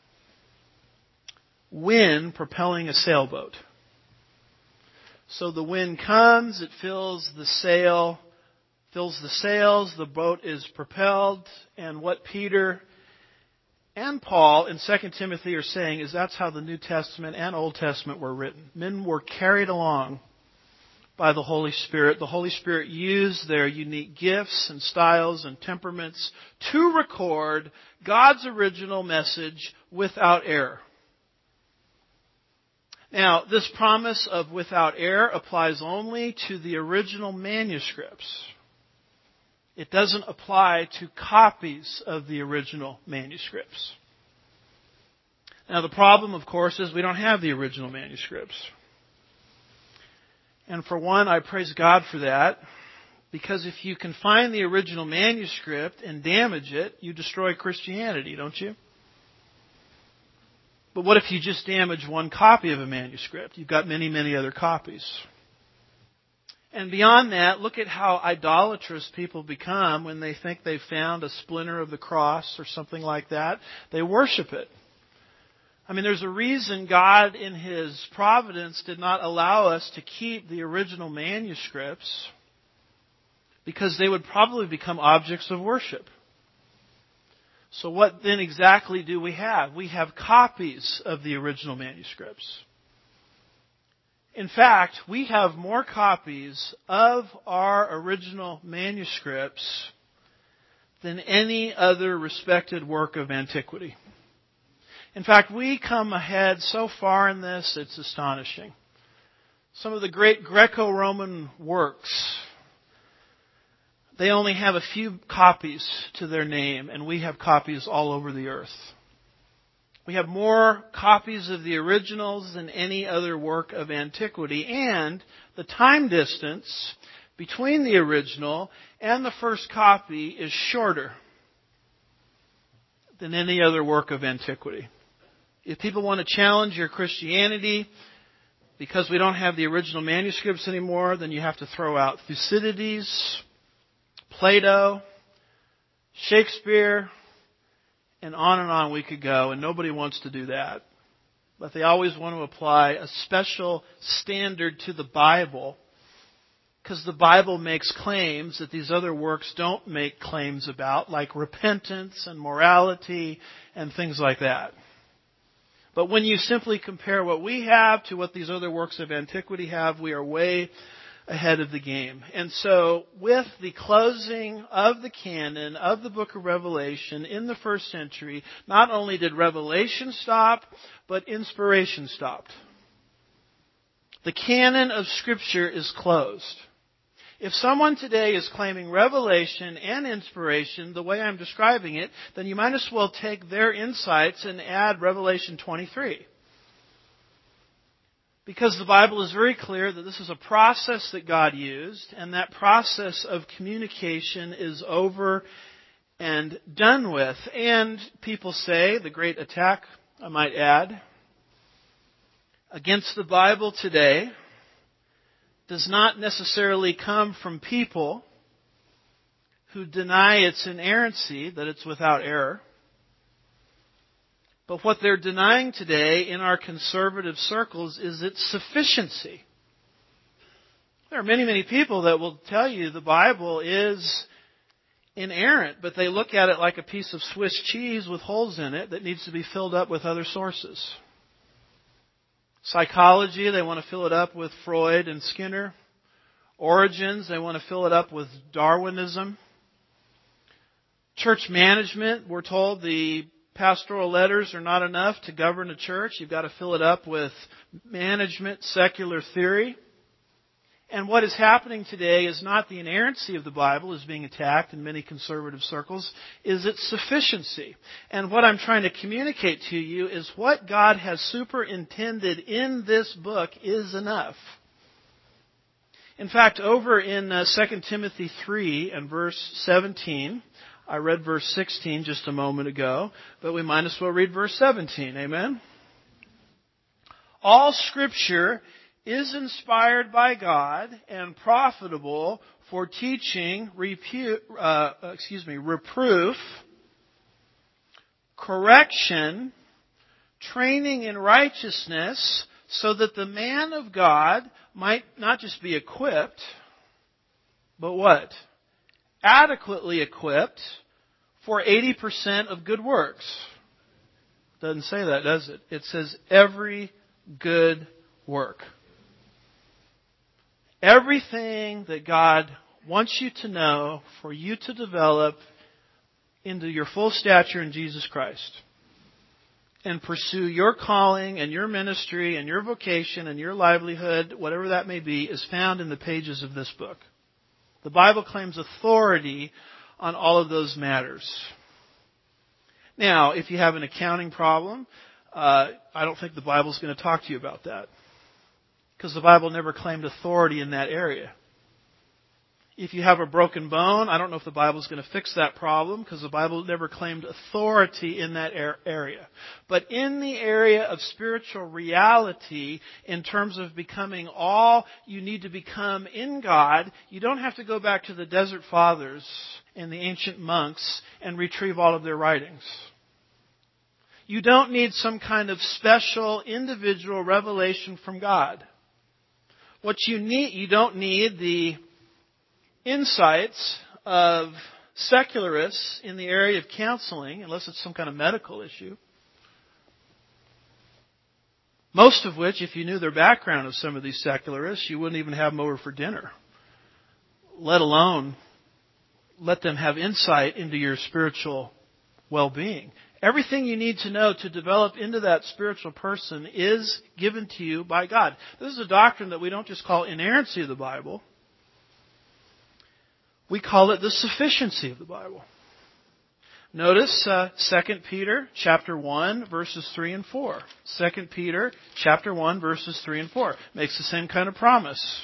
wind propelling a sailboat. So the wind comes, it fills the sails, the boat is propelled, and what Peter and Paul in 2 Timothy are saying is that's how the New Testament and Old Testament were written. Men were carried along by the Holy Spirit. The Holy Spirit used their unique gifts and styles and temperaments to record God's original message without error. Now, this promise of without error applies only to the original manuscripts. It doesn't apply to copies of the original manuscripts. Now, the problem, of course, is we don't have the original manuscripts. And for one, I praise God for that, because if you can find the original manuscript and damage it, you destroy Christianity, don't you? But what if you just damage one copy of a manuscript? You've got many, many other copies. And beyond that, look at how idolatrous people become when they think they've found a splinter of the cross or something like that. They worship it. I mean, there's a reason God in His providence did not allow us to keep the original manuscripts, because they would probably become objects of worship. So what then exactly do we have? We have copies of the original manuscripts. In fact, we have more copies of our original manuscripts than any other respected work of antiquity. In fact, we come ahead so far in this, it's astonishing. Some of the great Greco-Roman works, they only have a few copies to their name, and we have copies all over the earth. We have more copies of the originals than any other work of antiquity, and the time distance between the original and the first copy is shorter than any other work of antiquity. If people want to challenge your Christianity because we don't have the original manuscripts anymore, then you have to throw out Thucydides, Plato, Shakespeare, and on we could go, and nobody wants to do that. But they always want to apply a special standard to the Bible because the Bible makes claims that these other works don't make claims about, like repentance and morality and things like that. But when you simply compare what we have to what these other works of antiquity have, we are way ahead of the game. And so, with the closing of the canon of the book of Revelation in the first century, not only did revelation stop, but inspiration stopped. The canon of Scripture is closed. If someone today is claiming revelation and inspiration the way I'm describing it, then you might as well take their insights and add Revelation 23. Because the Bible is very clear that this is a process that God used, and that process of communication is over and done with. And people say, the great attack, I might add, against the Bible today does not necessarily come from people who deny its inerrancy, that it's without error. But what they're denying today in our conservative circles is its sufficiency. There are many people that will tell you the Bible is inerrant, but they look at it like a piece of Swiss cheese with holes in it that needs to be filled up with other sources. Psychology, they want to fill it up with Freud and Skinner. Origins, they want to fill it up with Darwinism. Church management, we're told the pastoral letters are not enough to govern a church. You've got to fill it up with management, secular theory. And what is happening today is not the inerrancy of the Bible is being attacked in many conservative circles, is its sufficiency. And what I'm trying to communicate to you is what God has superintended in this book is enough. In fact, over in 2 Timothy 3 and verse 17, I read verse 16 just a moment ago, but we might as well read verse 17. Amen? All Scripture is inspired by God and profitable for teaching, reproof, correction, training in righteousness, so that the man of God might not just be equipped, but what? Adequately equipped for 80% of good works. Doesn't say that, does it? It says every good work. Everything that God wants you to know for you to develop into your full stature in Jesus Christ and pursue your calling and your ministry and your vocation and your livelihood, whatever that may be, is found in the pages of this book. The Bible claims authority on all of those matters. Now, if you have an accounting problem, I don't think the Bible's going to talk to you about that. Because the Bible never claimed authority in that area. If you have a broken bone, I don't know if the Bible's going to fix that problem because the Bible never claimed authority in that area. But in the area of spiritual reality, in terms of becoming all you need to become in God, you don't have to go back to the Desert Fathers and the ancient monks and retrieve all of their writings. You don't need some kind of special individual revelation from God. What you need, you don't need the insights of secularists in the area of counseling, unless it's some kind of medical issue, most of which, if you knew their background of some of these secularists, you wouldn't even have them over for dinner, let alone let them have insight into your spiritual well-being. Everything you need to know to develop into that spiritual person is given to you by God. This is a doctrine that we don't just call inerrancy of the Bible. We call it the sufficiency of the Bible. Notice 2 Peter chapter 1, verses 3 and 4. 2 Peter chapter 1, verses 3 and 4. Makes the same kind of promise.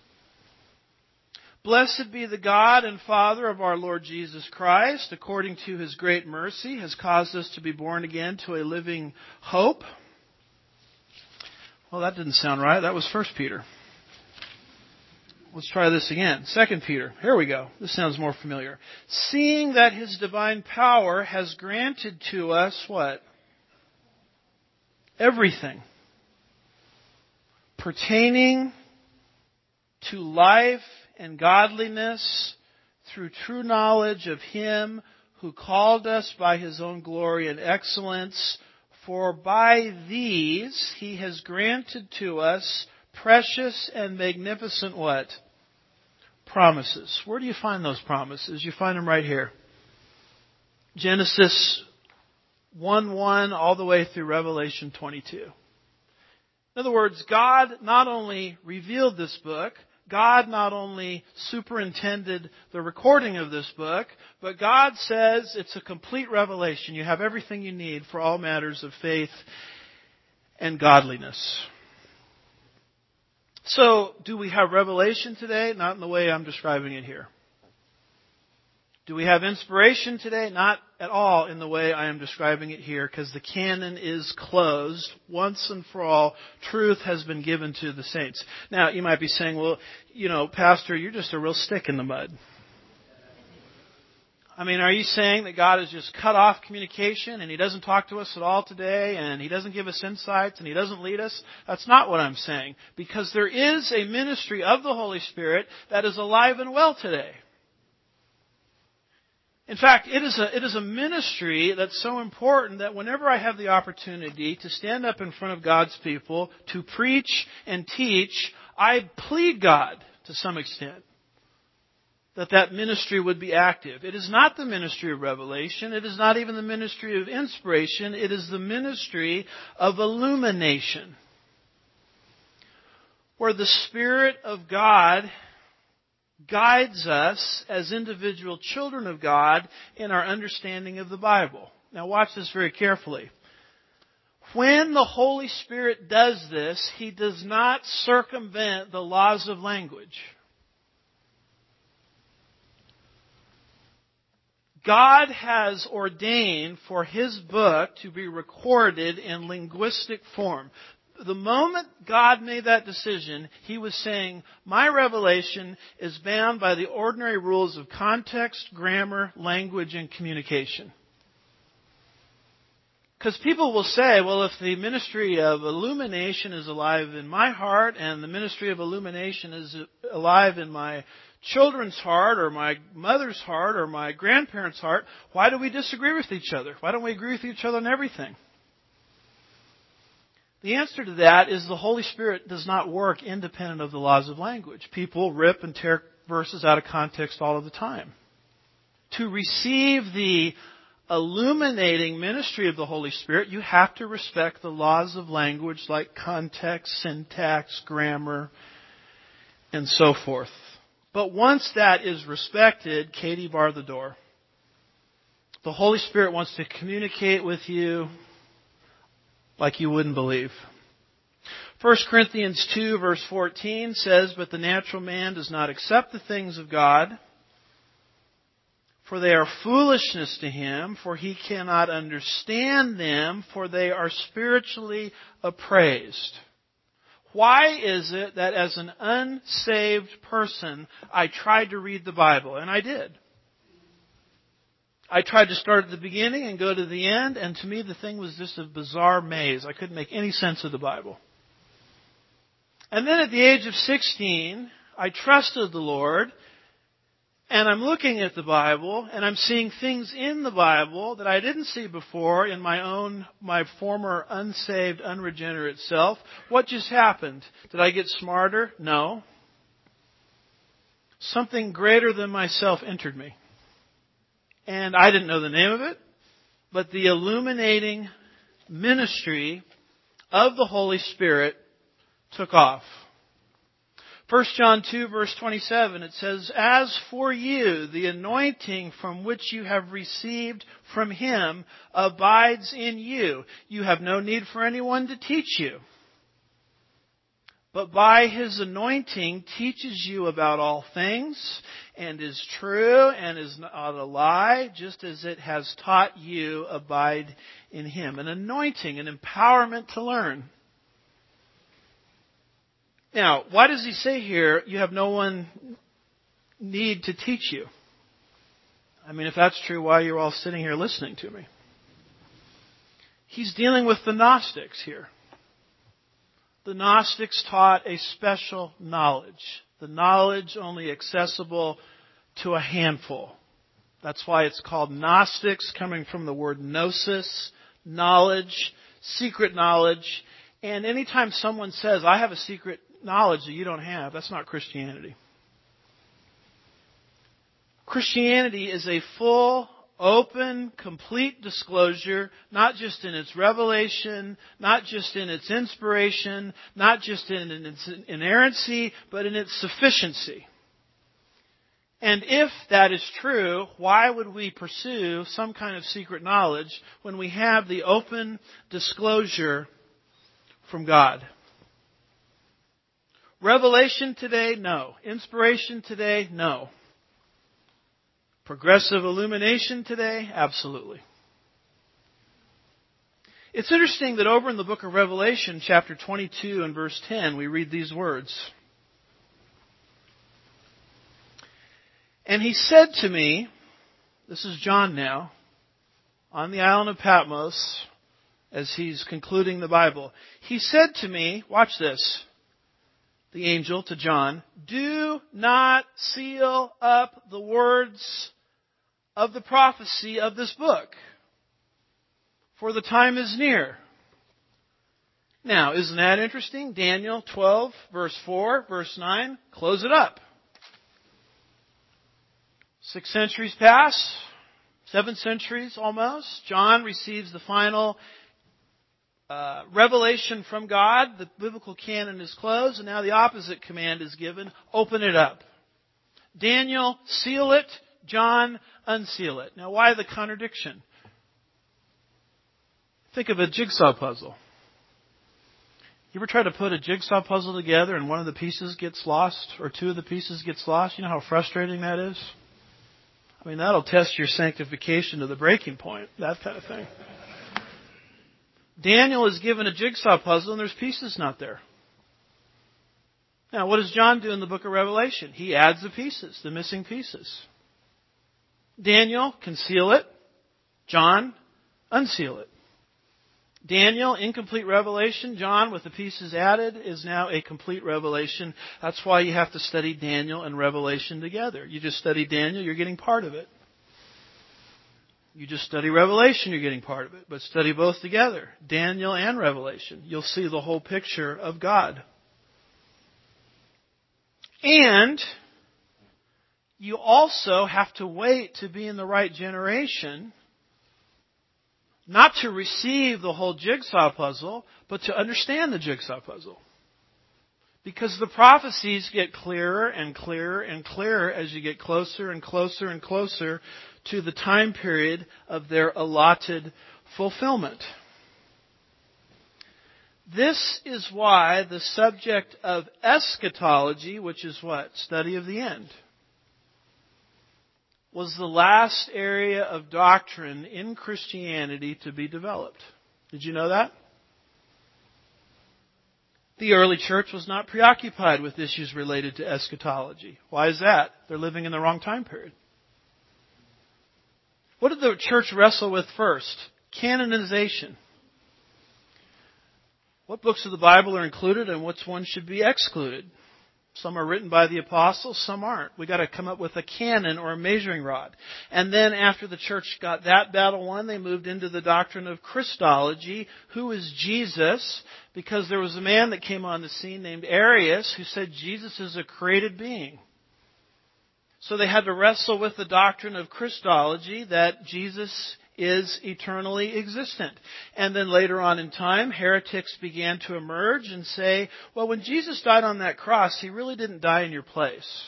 Blessed be the God and Father of our Lord Jesus Christ, according to His great mercy, has caused us to be born again to a living hope. Well, that didn't sound right. That was 1 Peter. Let's try this again. 2 Peter. Here we go. This sounds more familiar. Seeing that His divine power has granted to us what? Everything pertaining to life and godliness through true knowledge of Him who called us by His own glory and excellence. For by these He has granted to us precious and magnificent what? Promises. Where do you find those promises? You find them right here. Genesis 1:1 all the way through Revelation 22. In other words, God not only revealed this book, God not only superintended the recording of this book, but God says it's a complete revelation. You have everything you need for all matters of faith and godliness. So, do we have revelation today? Not in the way I'm describing it here. Do we have inspiration today? Not at all in the way I am describing it here, because the canon is closed. Once and for all, truth has been given to the saints. Now, you might be saying, well, Pastor, you're just a real stick in the mud. I mean, are you saying that God has just cut off communication and He doesn't talk to us at all today and He doesn't give us insights and He doesn't lead us? That's not what I'm saying. Because there is a ministry of the Holy Spirit that is alive and well today. In fact, it is a ministry that's so important that whenever I have the opportunity to stand up in front of God's people, to preach and teach, I plead God to some extent that ministry would be active. It is not the ministry of revelation. It is not even the ministry of inspiration. It is the ministry of illumination, where the Spirit of God guides us as individual children of God in our understanding of the Bible. Now watch this very carefully. When the Holy Spirit does this, He does not circumvent the laws of language. God has ordained for His book to be recorded in linguistic form. The moment God made that decision, He was saying, my revelation is bound by the ordinary rules of context, grammar, language, and communication. Because people will say, well, if the ministry of illumination is alive in my heart and the ministry of illumination is alive in my children's heart or my mother's heart or my grandparents' heart, why do we disagree with each other? Why don't we agree with each other on everything? The answer to that is the Holy Spirit does not work independent of the laws of language. People rip and tear verses out of context all of the time. To receive the illuminating ministry of the Holy Spirit, you have to respect the laws of language like context, syntax, grammar, and so forth. But once that is respected, Katie, bar the door. The Holy Spirit wants to communicate with you like you wouldn't believe. 1 Corinthians 2 verse 14 says, but the natural man does not accept the things of God, for they are foolishness to him, for he cannot understand them, for they are spiritually appraised. Why is it that as an unsaved person, I tried to read the Bible? And I did. I tried to start at the beginning and go to the end, and to me the thing was just a bizarre maze. I couldn't make any sense of the Bible. And then at the age of 16, I trusted the Lord, And I'm looking at the Bible, and I'm seeing things in the Bible that I didn't see before in my former unsaved, unregenerate self. What just happened? Did I get smarter? No. Something greater than myself entered me. And I didn't know the name of it, but the illuminating ministry of the Holy Spirit took off. 1 John 2 verse 27, it says, "As for you, the anointing from which you have received from Him abides in you. You have no need for anyone to teach you. But by His anointing teaches you about all things, and is true, and is not a lie, just as it has taught you, abide in Him." An anointing, an empowerment to learn. Now, why does he say here, you have no one need to teach you? I mean, if that's true, why are you all sitting here listening to me? He's dealing with the Gnostics here. The Gnostics taught a special knowledge. The knowledge only accessible to a handful. That's why it's called Gnostics, coming from the word gnosis, knowledge, secret knowledge. And anytime someone says, I have a secret knowledge that you don't have, that's not Christianity. Christianity is a full, open, complete disclosure, not just in its revelation, not just in its inspiration, not just in its inerrancy, but in its sufficiency. And if that is true, why would we pursue some kind of secret knowledge when we have the open disclosure from God? Revelation today, no. Inspiration today, no. Progressive illumination today, absolutely. It's interesting that over in the book of Revelation, chapter 22 and verse 10, we read these words. "And he said to me," this is John now, on the island of Patmos, as he's concluding the Bible. "He said to me," watch this, the angel to John, "Do not seal up the words of the prophecy of this book, for the time is near." Now, isn't that interesting? Daniel 12, verse 4, verse 9, close it up. 6 centuries pass, 7 centuries almost. John receives the final revelation from God. The biblical canon is closed, and now the opposite command is given. Open it up. Daniel, seal it. John, unseal it. Now, why the contradiction? Think of a jigsaw puzzle. You ever try to put a jigsaw puzzle together and one of the pieces gets lost, or two of the pieces gets lost? You know how frustrating that is? I mean, that'll test your sanctification to the breaking point, that kind of thing. Daniel is given a jigsaw puzzle and there's pieces not there. Now, what does John do in the book of Revelation? He adds the pieces, the missing pieces. Daniel, conceal it. John, unseal it. Daniel, incomplete revelation. John, with the pieces added, is now a complete revelation. That's why you have to study Daniel and Revelation together. You just study Daniel, you're getting part of it. You just study Revelation, you're getting part of it. But study both together, Daniel and Revelation. You'll see the whole picture of God. And you also have to wait to be in the right generation, not to receive the whole jigsaw puzzle, but to understand the jigsaw puzzle. Because the prophecies get clearer and clearer and clearer as you get closer and closer and closer to the time period of their allotted fulfillment. This is why the subject of eschatology, which is what? Study of the end, was the last area of doctrine in Christianity to be developed. Did you know that? The early church was not preoccupied with issues related to eschatology. Why is that? They're living in the wrong time period. What did the church wrestle with first? Canonization. What books of the Bible are included and which ones should be excluded? Some are written by the apostles, some aren't. We've got to come up with a canon or a measuring rod. And then after the church got that battle won, they moved into the doctrine of Christology. Who is Jesus? Because there was a man that came on the scene named Arius who said Jesus is a created being. So they had to wrestle with the doctrine of Christology, that Jesus is eternally existent. And then later on in time, heretics began to emerge and say, well, when Jesus died on that cross, He really didn't die in your place.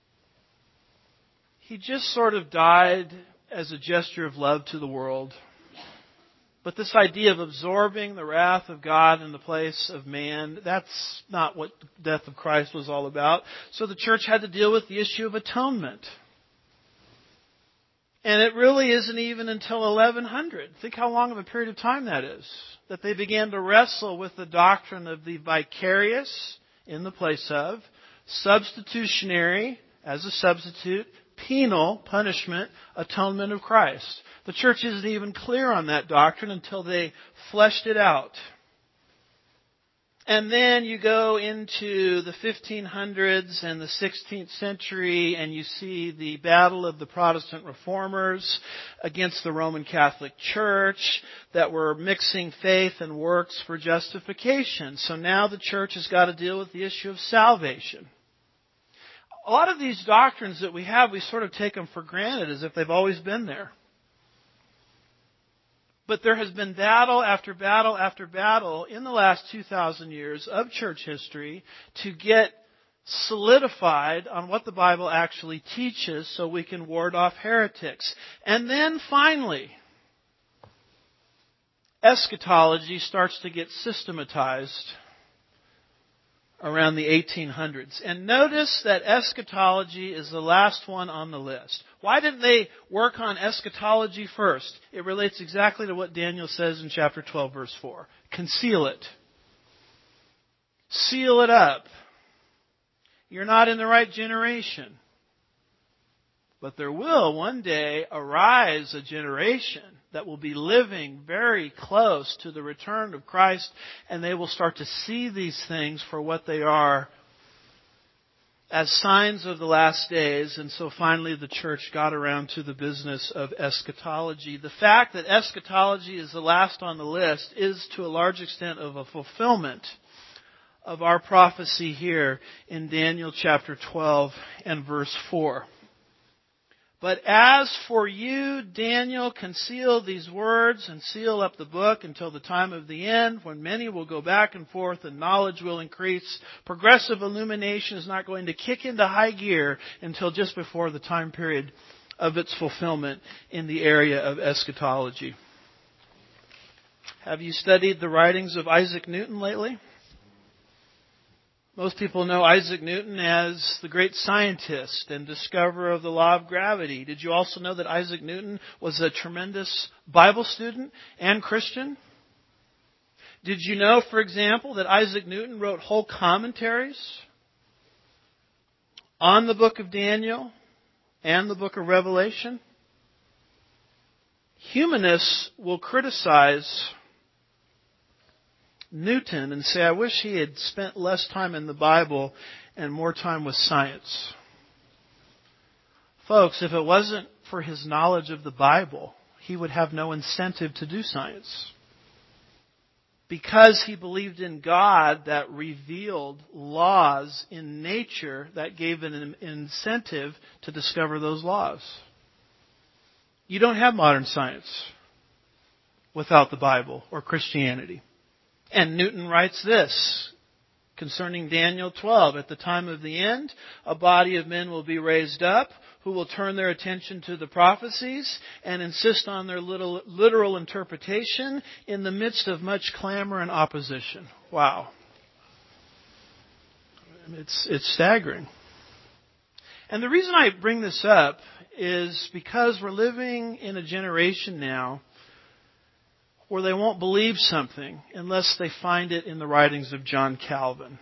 He just sort of died as a gesture of love to the world. But this idea of absorbing the wrath of God in the place of man, that's not what the death of Christ was all about. So the church had to deal with the issue of atonement. And it really isn't even until 1100. Think how long of a period of time that is. That they began to wrestle with the doctrine of the vicarious, in the place of, substitutionary, as a substitute, penal, punishment, atonement of Christ. The church isn't even clear on that doctrine until they fleshed it out. And then you go into the 1500s and the 16th century and you see the battle of the Protestant reformers against the Roman Catholic Church that were mixing faith and works for justification. So now the church has got to deal with the issue of salvation. A lot of these doctrines that we have, we sort of take them for granted as if they've always been there. But there has been battle after battle after battle in the last 2,000 years of church history to get solidified on what the Bible actually teaches so we can ward off heretics. And then finally, eschatology starts to get systematized around the 1800s. And notice that eschatology is the last one on the list. Why didn't they work on eschatology first? It relates exactly to what Daniel says in chapter 12, verse 4. Conceal it. Seal it up. You're not in the right generation. But there will one day arise a generation that will be living very close to the return of Christ, and they will start to see these things for what they are as signs of the last days. And so finally the church got around to the business of eschatology. The fact that eschatology is the last on the list is to a large extent of a fulfillment of our prophecy here in Daniel chapter 12 and verse 4. But as for you, Daniel, conceal these words and seal up the book until the time of the end, when many will go back and forth and knowledge will increase. Progressive illumination is not going to kick into high gear until just before the time period of its fulfillment in the area of eschatology. Have you studied the writings of Isaac Newton lately? Most people know Isaac Newton as the great scientist and discoverer of the law of gravity. Did you also know that Isaac Newton was a tremendous Bible student and Christian? Did you know, for example, that Isaac Newton wrote whole commentaries on the book of Daniel and the book of Revelation? Humanists will criticize Newton and say, I wish he had spent less time in the Bible and more time with science. Folks, if it wasn't for his knowledge of the Bible, he would have no incentive to do science. Because he believed in God that revealed laws in nature that gave an incentive to discover those laws. You don't have modern science without the Bible or Christianity. And Newton writes this concerning Daniel 12. At the time of the end, a body of men will be raised up who will turn their attention to the prophecies and insist on their literal interpretation in the midst of much clamor and opposition. Wow. It's staggering. And the reason I bring this up is because we're living in a generation now where they won't believe something unless they find it in the writings of John Calvin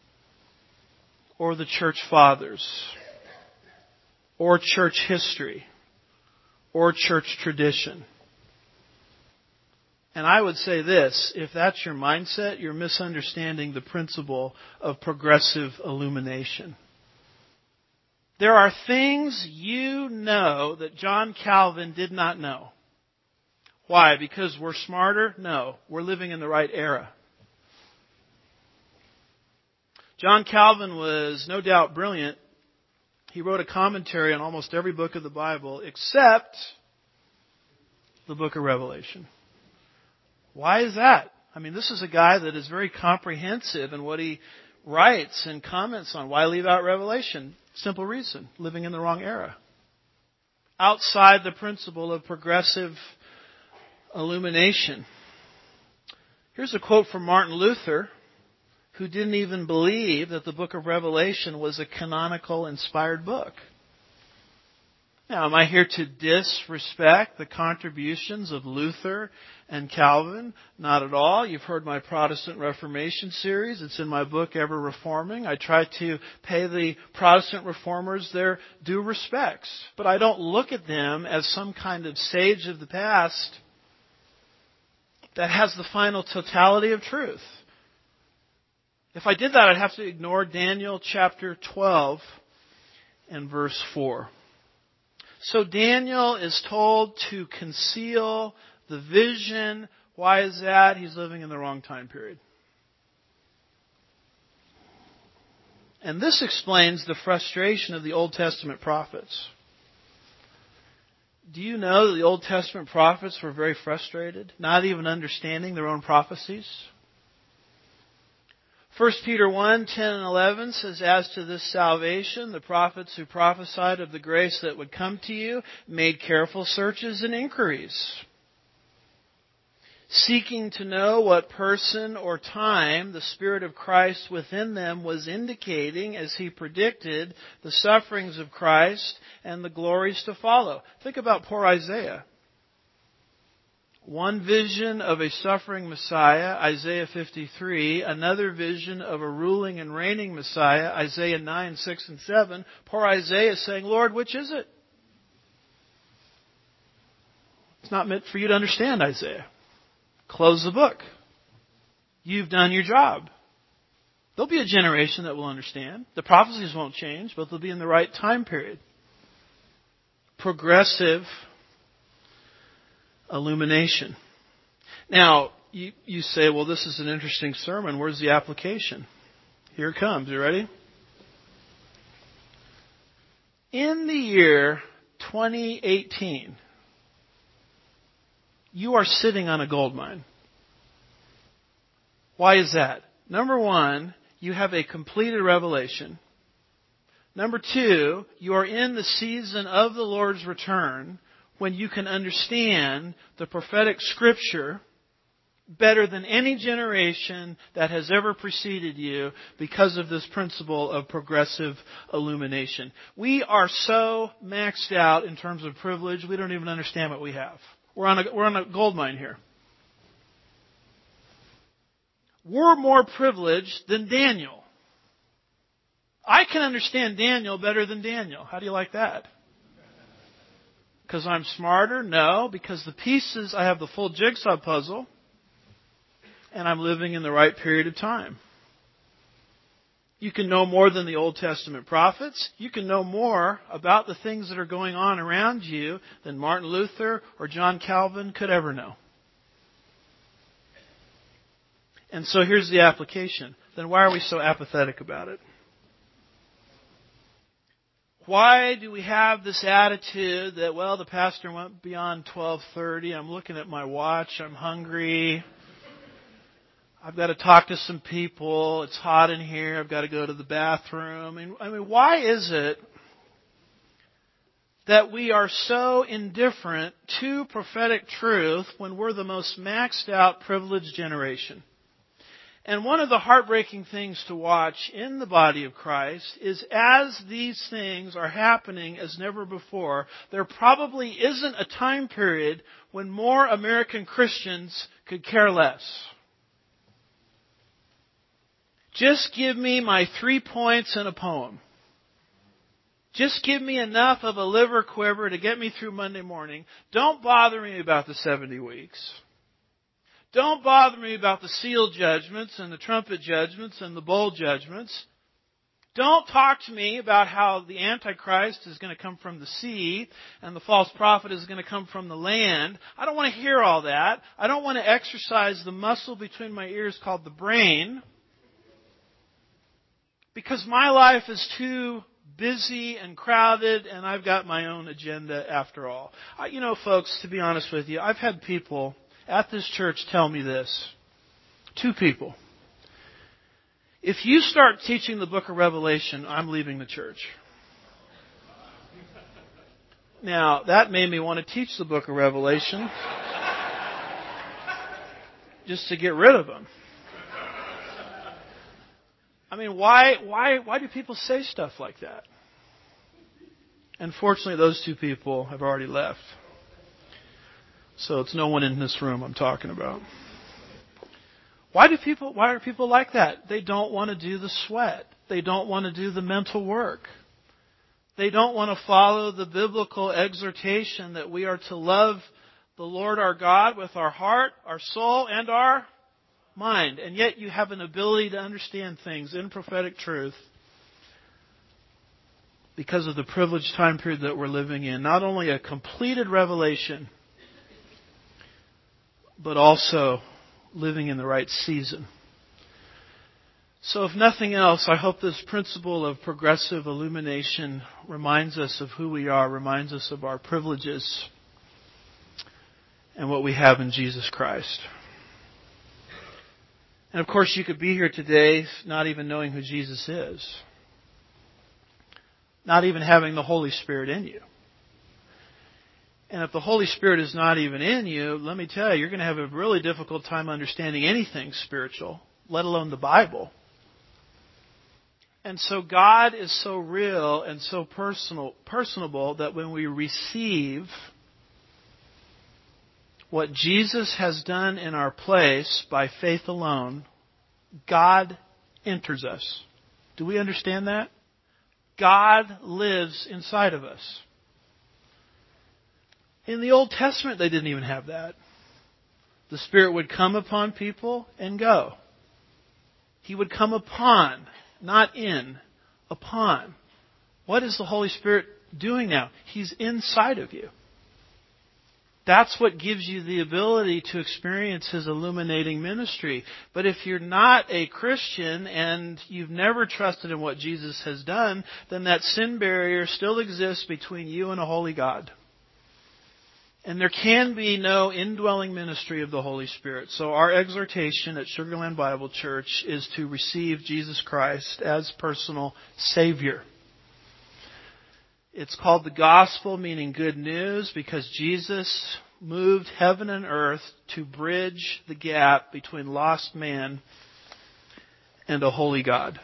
or the church fathers or church history or church tradition. And I would say this, if that's your mindset, you're misunderstanding the principle of progressive illumination. There are things you know that John Calvin did not know. Why? Because we're smarter? No. We're living in the right era. John Calvin was no doubt brilliant. He wrote a commentary on almost every book of the Bible except the book of Revelation. Why is that? I mean, this is a guy that is very comprehensive in what he writes and comments on. Why leave out Revelation? Simple reason. Living in the wrong era. Outside the principle of progressive illumination. Here's a quote from Martin Luther, who didn't even believe that the book of Revelation was a canonical, inspired book. Now, am I here to disrespect the contributions of Luther and Calvin? Not at all. You've heard my Protestant Reformation series. It's in my book, Ever Reforming. I try to pay the Protestant reformers their due respects. But I don't look at them as some kind of sage of the past that has the final totality of truth. If I did that, I'd have to ignore Daniel chapter 12 and verse 4. So Daniel is told to conceal the vision. Why is that? He's living in the wrong time period. And this explains the frustration of the Old Testament prophets. Do you know that the Old Testament prophets were very frustrated, not even understanding their own prophecies? 1 Peter 1, 10 and 11 says, as to this salvation, the prophets who prophesied of the grace that would come to you made careful searches and inquiries, seeking to know what person or time the Spirit of Christ within them was indicating as He predicted the sufferings of Christ and the glories to follow. Think about poor Isaiah. One vision of a suffering Messiah, Isaiah 53. Another vision of a ruling and reigning Messiah, Isaiah 9, 6 and 7. Poor Isaiah is saying, Lord, which is it? It's not meant for you to understand, Isaiah. Close the book. You've done your job. There'll be a generation that will understand. The prophecies won't change, but they'll be in the right time period. Progressive illumination. Now, you say, well, this is an interesting sermon. Where's the application? Here it comes. You ready? In the year 2018, you are sitting on a gold mine. Why is that? Number one, you have a completed revelation. Number two, you are in the season of the Lord's return, when you can understand the prophetic scripture better than any generation that has ever preceded you because of this principle of progressive illumination. We are so maxed out in terms of privilege, we don't even understand what we have. We're on a gold mine here. We're more privileged than Daniel. I can understand Daniel better than Daniel. How do you like that? Because I'm smarter? No. Because the pieces, I have the full jigsaw puzzle. And I'm living in the right period of time. You can know more than the Old Testament prophets. You can know more about the things that are going on around you than Martin Luther or John Calvin could ever know. And so here's the application. Then why are we so apathetic about it? Why do we have this attitude that, well, the pastor went beyond 12:30. I'm looking at my watch. I'm hungry. I've got to talk to some people. It's hot in here. I've got to go to the bathroom. I mean, why is it that we are so indifferent to prophetic truth when we're the most maxed out, privileged generation? And one of the heartbreaking things to watch in the body of Christ is as these things are happening as never before, there probably isn't a time period when more American Christians could care less. Just give me my 3 points and a poem. Just give me enough of a liver quiver to get me through Monday morning. Don't bother me about the 70 weeks. Don't bother me about the seal judgments and the trumpet judgments and the bowl judgments. Don't talk to me about how the Antichrist is going to come from the sea and the false prophet is going to come from the land. I don't want to hear all that. I don't want to exercise the muscle between my ears called the brain, because my life is too busy and crowded and I've got my own agenda after all. Folks, to be honest with you, I've had people at this church tell me this. 2 people. If you start teaching the book of Revelation, I'm leaving the church. Now, that made me want to teach the book of Revelation just to get rid of them. I mean, why do people say stuff like that? Unfortunately, those 2 people have already left. So it's no one in this room I'm talking about. Why are people like that? They don't want to do the sweat. They don't want to do the mental work. They don't want to follow the biblical exhortation that we are to love the Lord our God with our heart, our soul, and our mind. And yet you have an ability to understand things in prophetic truth because of the privileged time period that we're living in. Not only a completed revelation, but also living in the right season. So if nothing else, I hope this principle of progressive illumination reminds us of who we are, reminds us of our privileges and what we have in Jesus Christ. And of course, you could be here today not even knowing who Jesus is, not even having the Holy Spirit in you. And if the Holy Spirit is not even in you, let me tell you, you're going to have a really difficult time understanding anything spiritual, let alone the Bible. And so God is so real and so personable that when we receive what Jesus has done in our place by faith alone, God enters us. Do we understand that? God lives inside of us. In the Old Testament, they didn't even have that. The Spirit would come upon people and go. He would come upon, not in, upon. What is the Holy Spirit doing now? He's inside of you. That's what gives you the ability to experience His illuminating ministry. But if you're not a Christian and you've never trusted in what Jesus has done, then that sin barrier still exists between you and a holy God. And there can be no indwelling ministry of the Holy Spirit. So our exhortation at Sugar Land Bible Church is to receive Jesus Christ as personal Savior. It's called the gospel, meaning good news, because Jesus moved heaven and earth to bridge the gap between lost man and a holy God.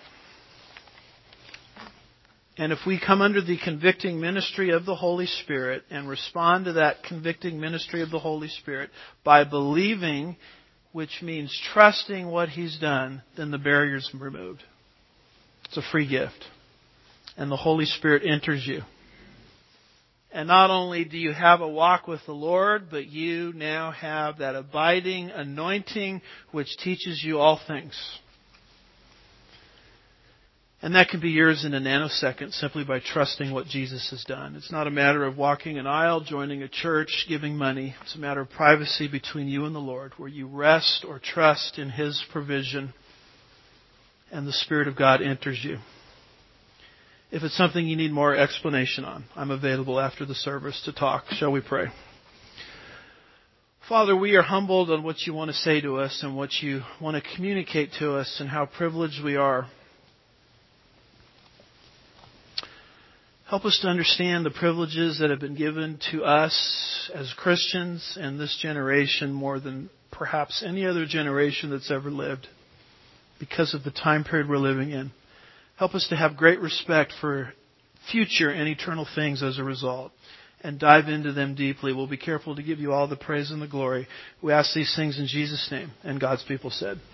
And if we come under the convicting ministry of the Holy Spirit and respond to that convicting ministry of the Holy Spirit by believing, which means trusting what He's done, then the barrier's removed. It's a free gift. And the Holy Spirit enters you. And not only do you have a walk with the Lord, but you now have that abiding anointing which teaches you all things. And that can be yours in a nanosecond simply by trusting what Jesus has done. It's not a matter of walking an aisle, joining a church, giving money. It's a matter of privacy between you and the Lord, where you rest or trust in His provision and the Spirit of God enters you. If it's something you need more explanation on, I'm available after the service to talk. Shall we pray? Father, we are humbled on what you want to say to us and what you want to communicate to us and how privileged we are. Help us to understand the privileges that have been given to us as Christians and this generation more than perhaps any other generation that's ever lived because of the time period we're living in. Help us to have great respect for future and eternal things as a result and dive into them deeply. We'll be careful to give you all the praise and the glory. We ask these things in Jesus' name. And God's people said.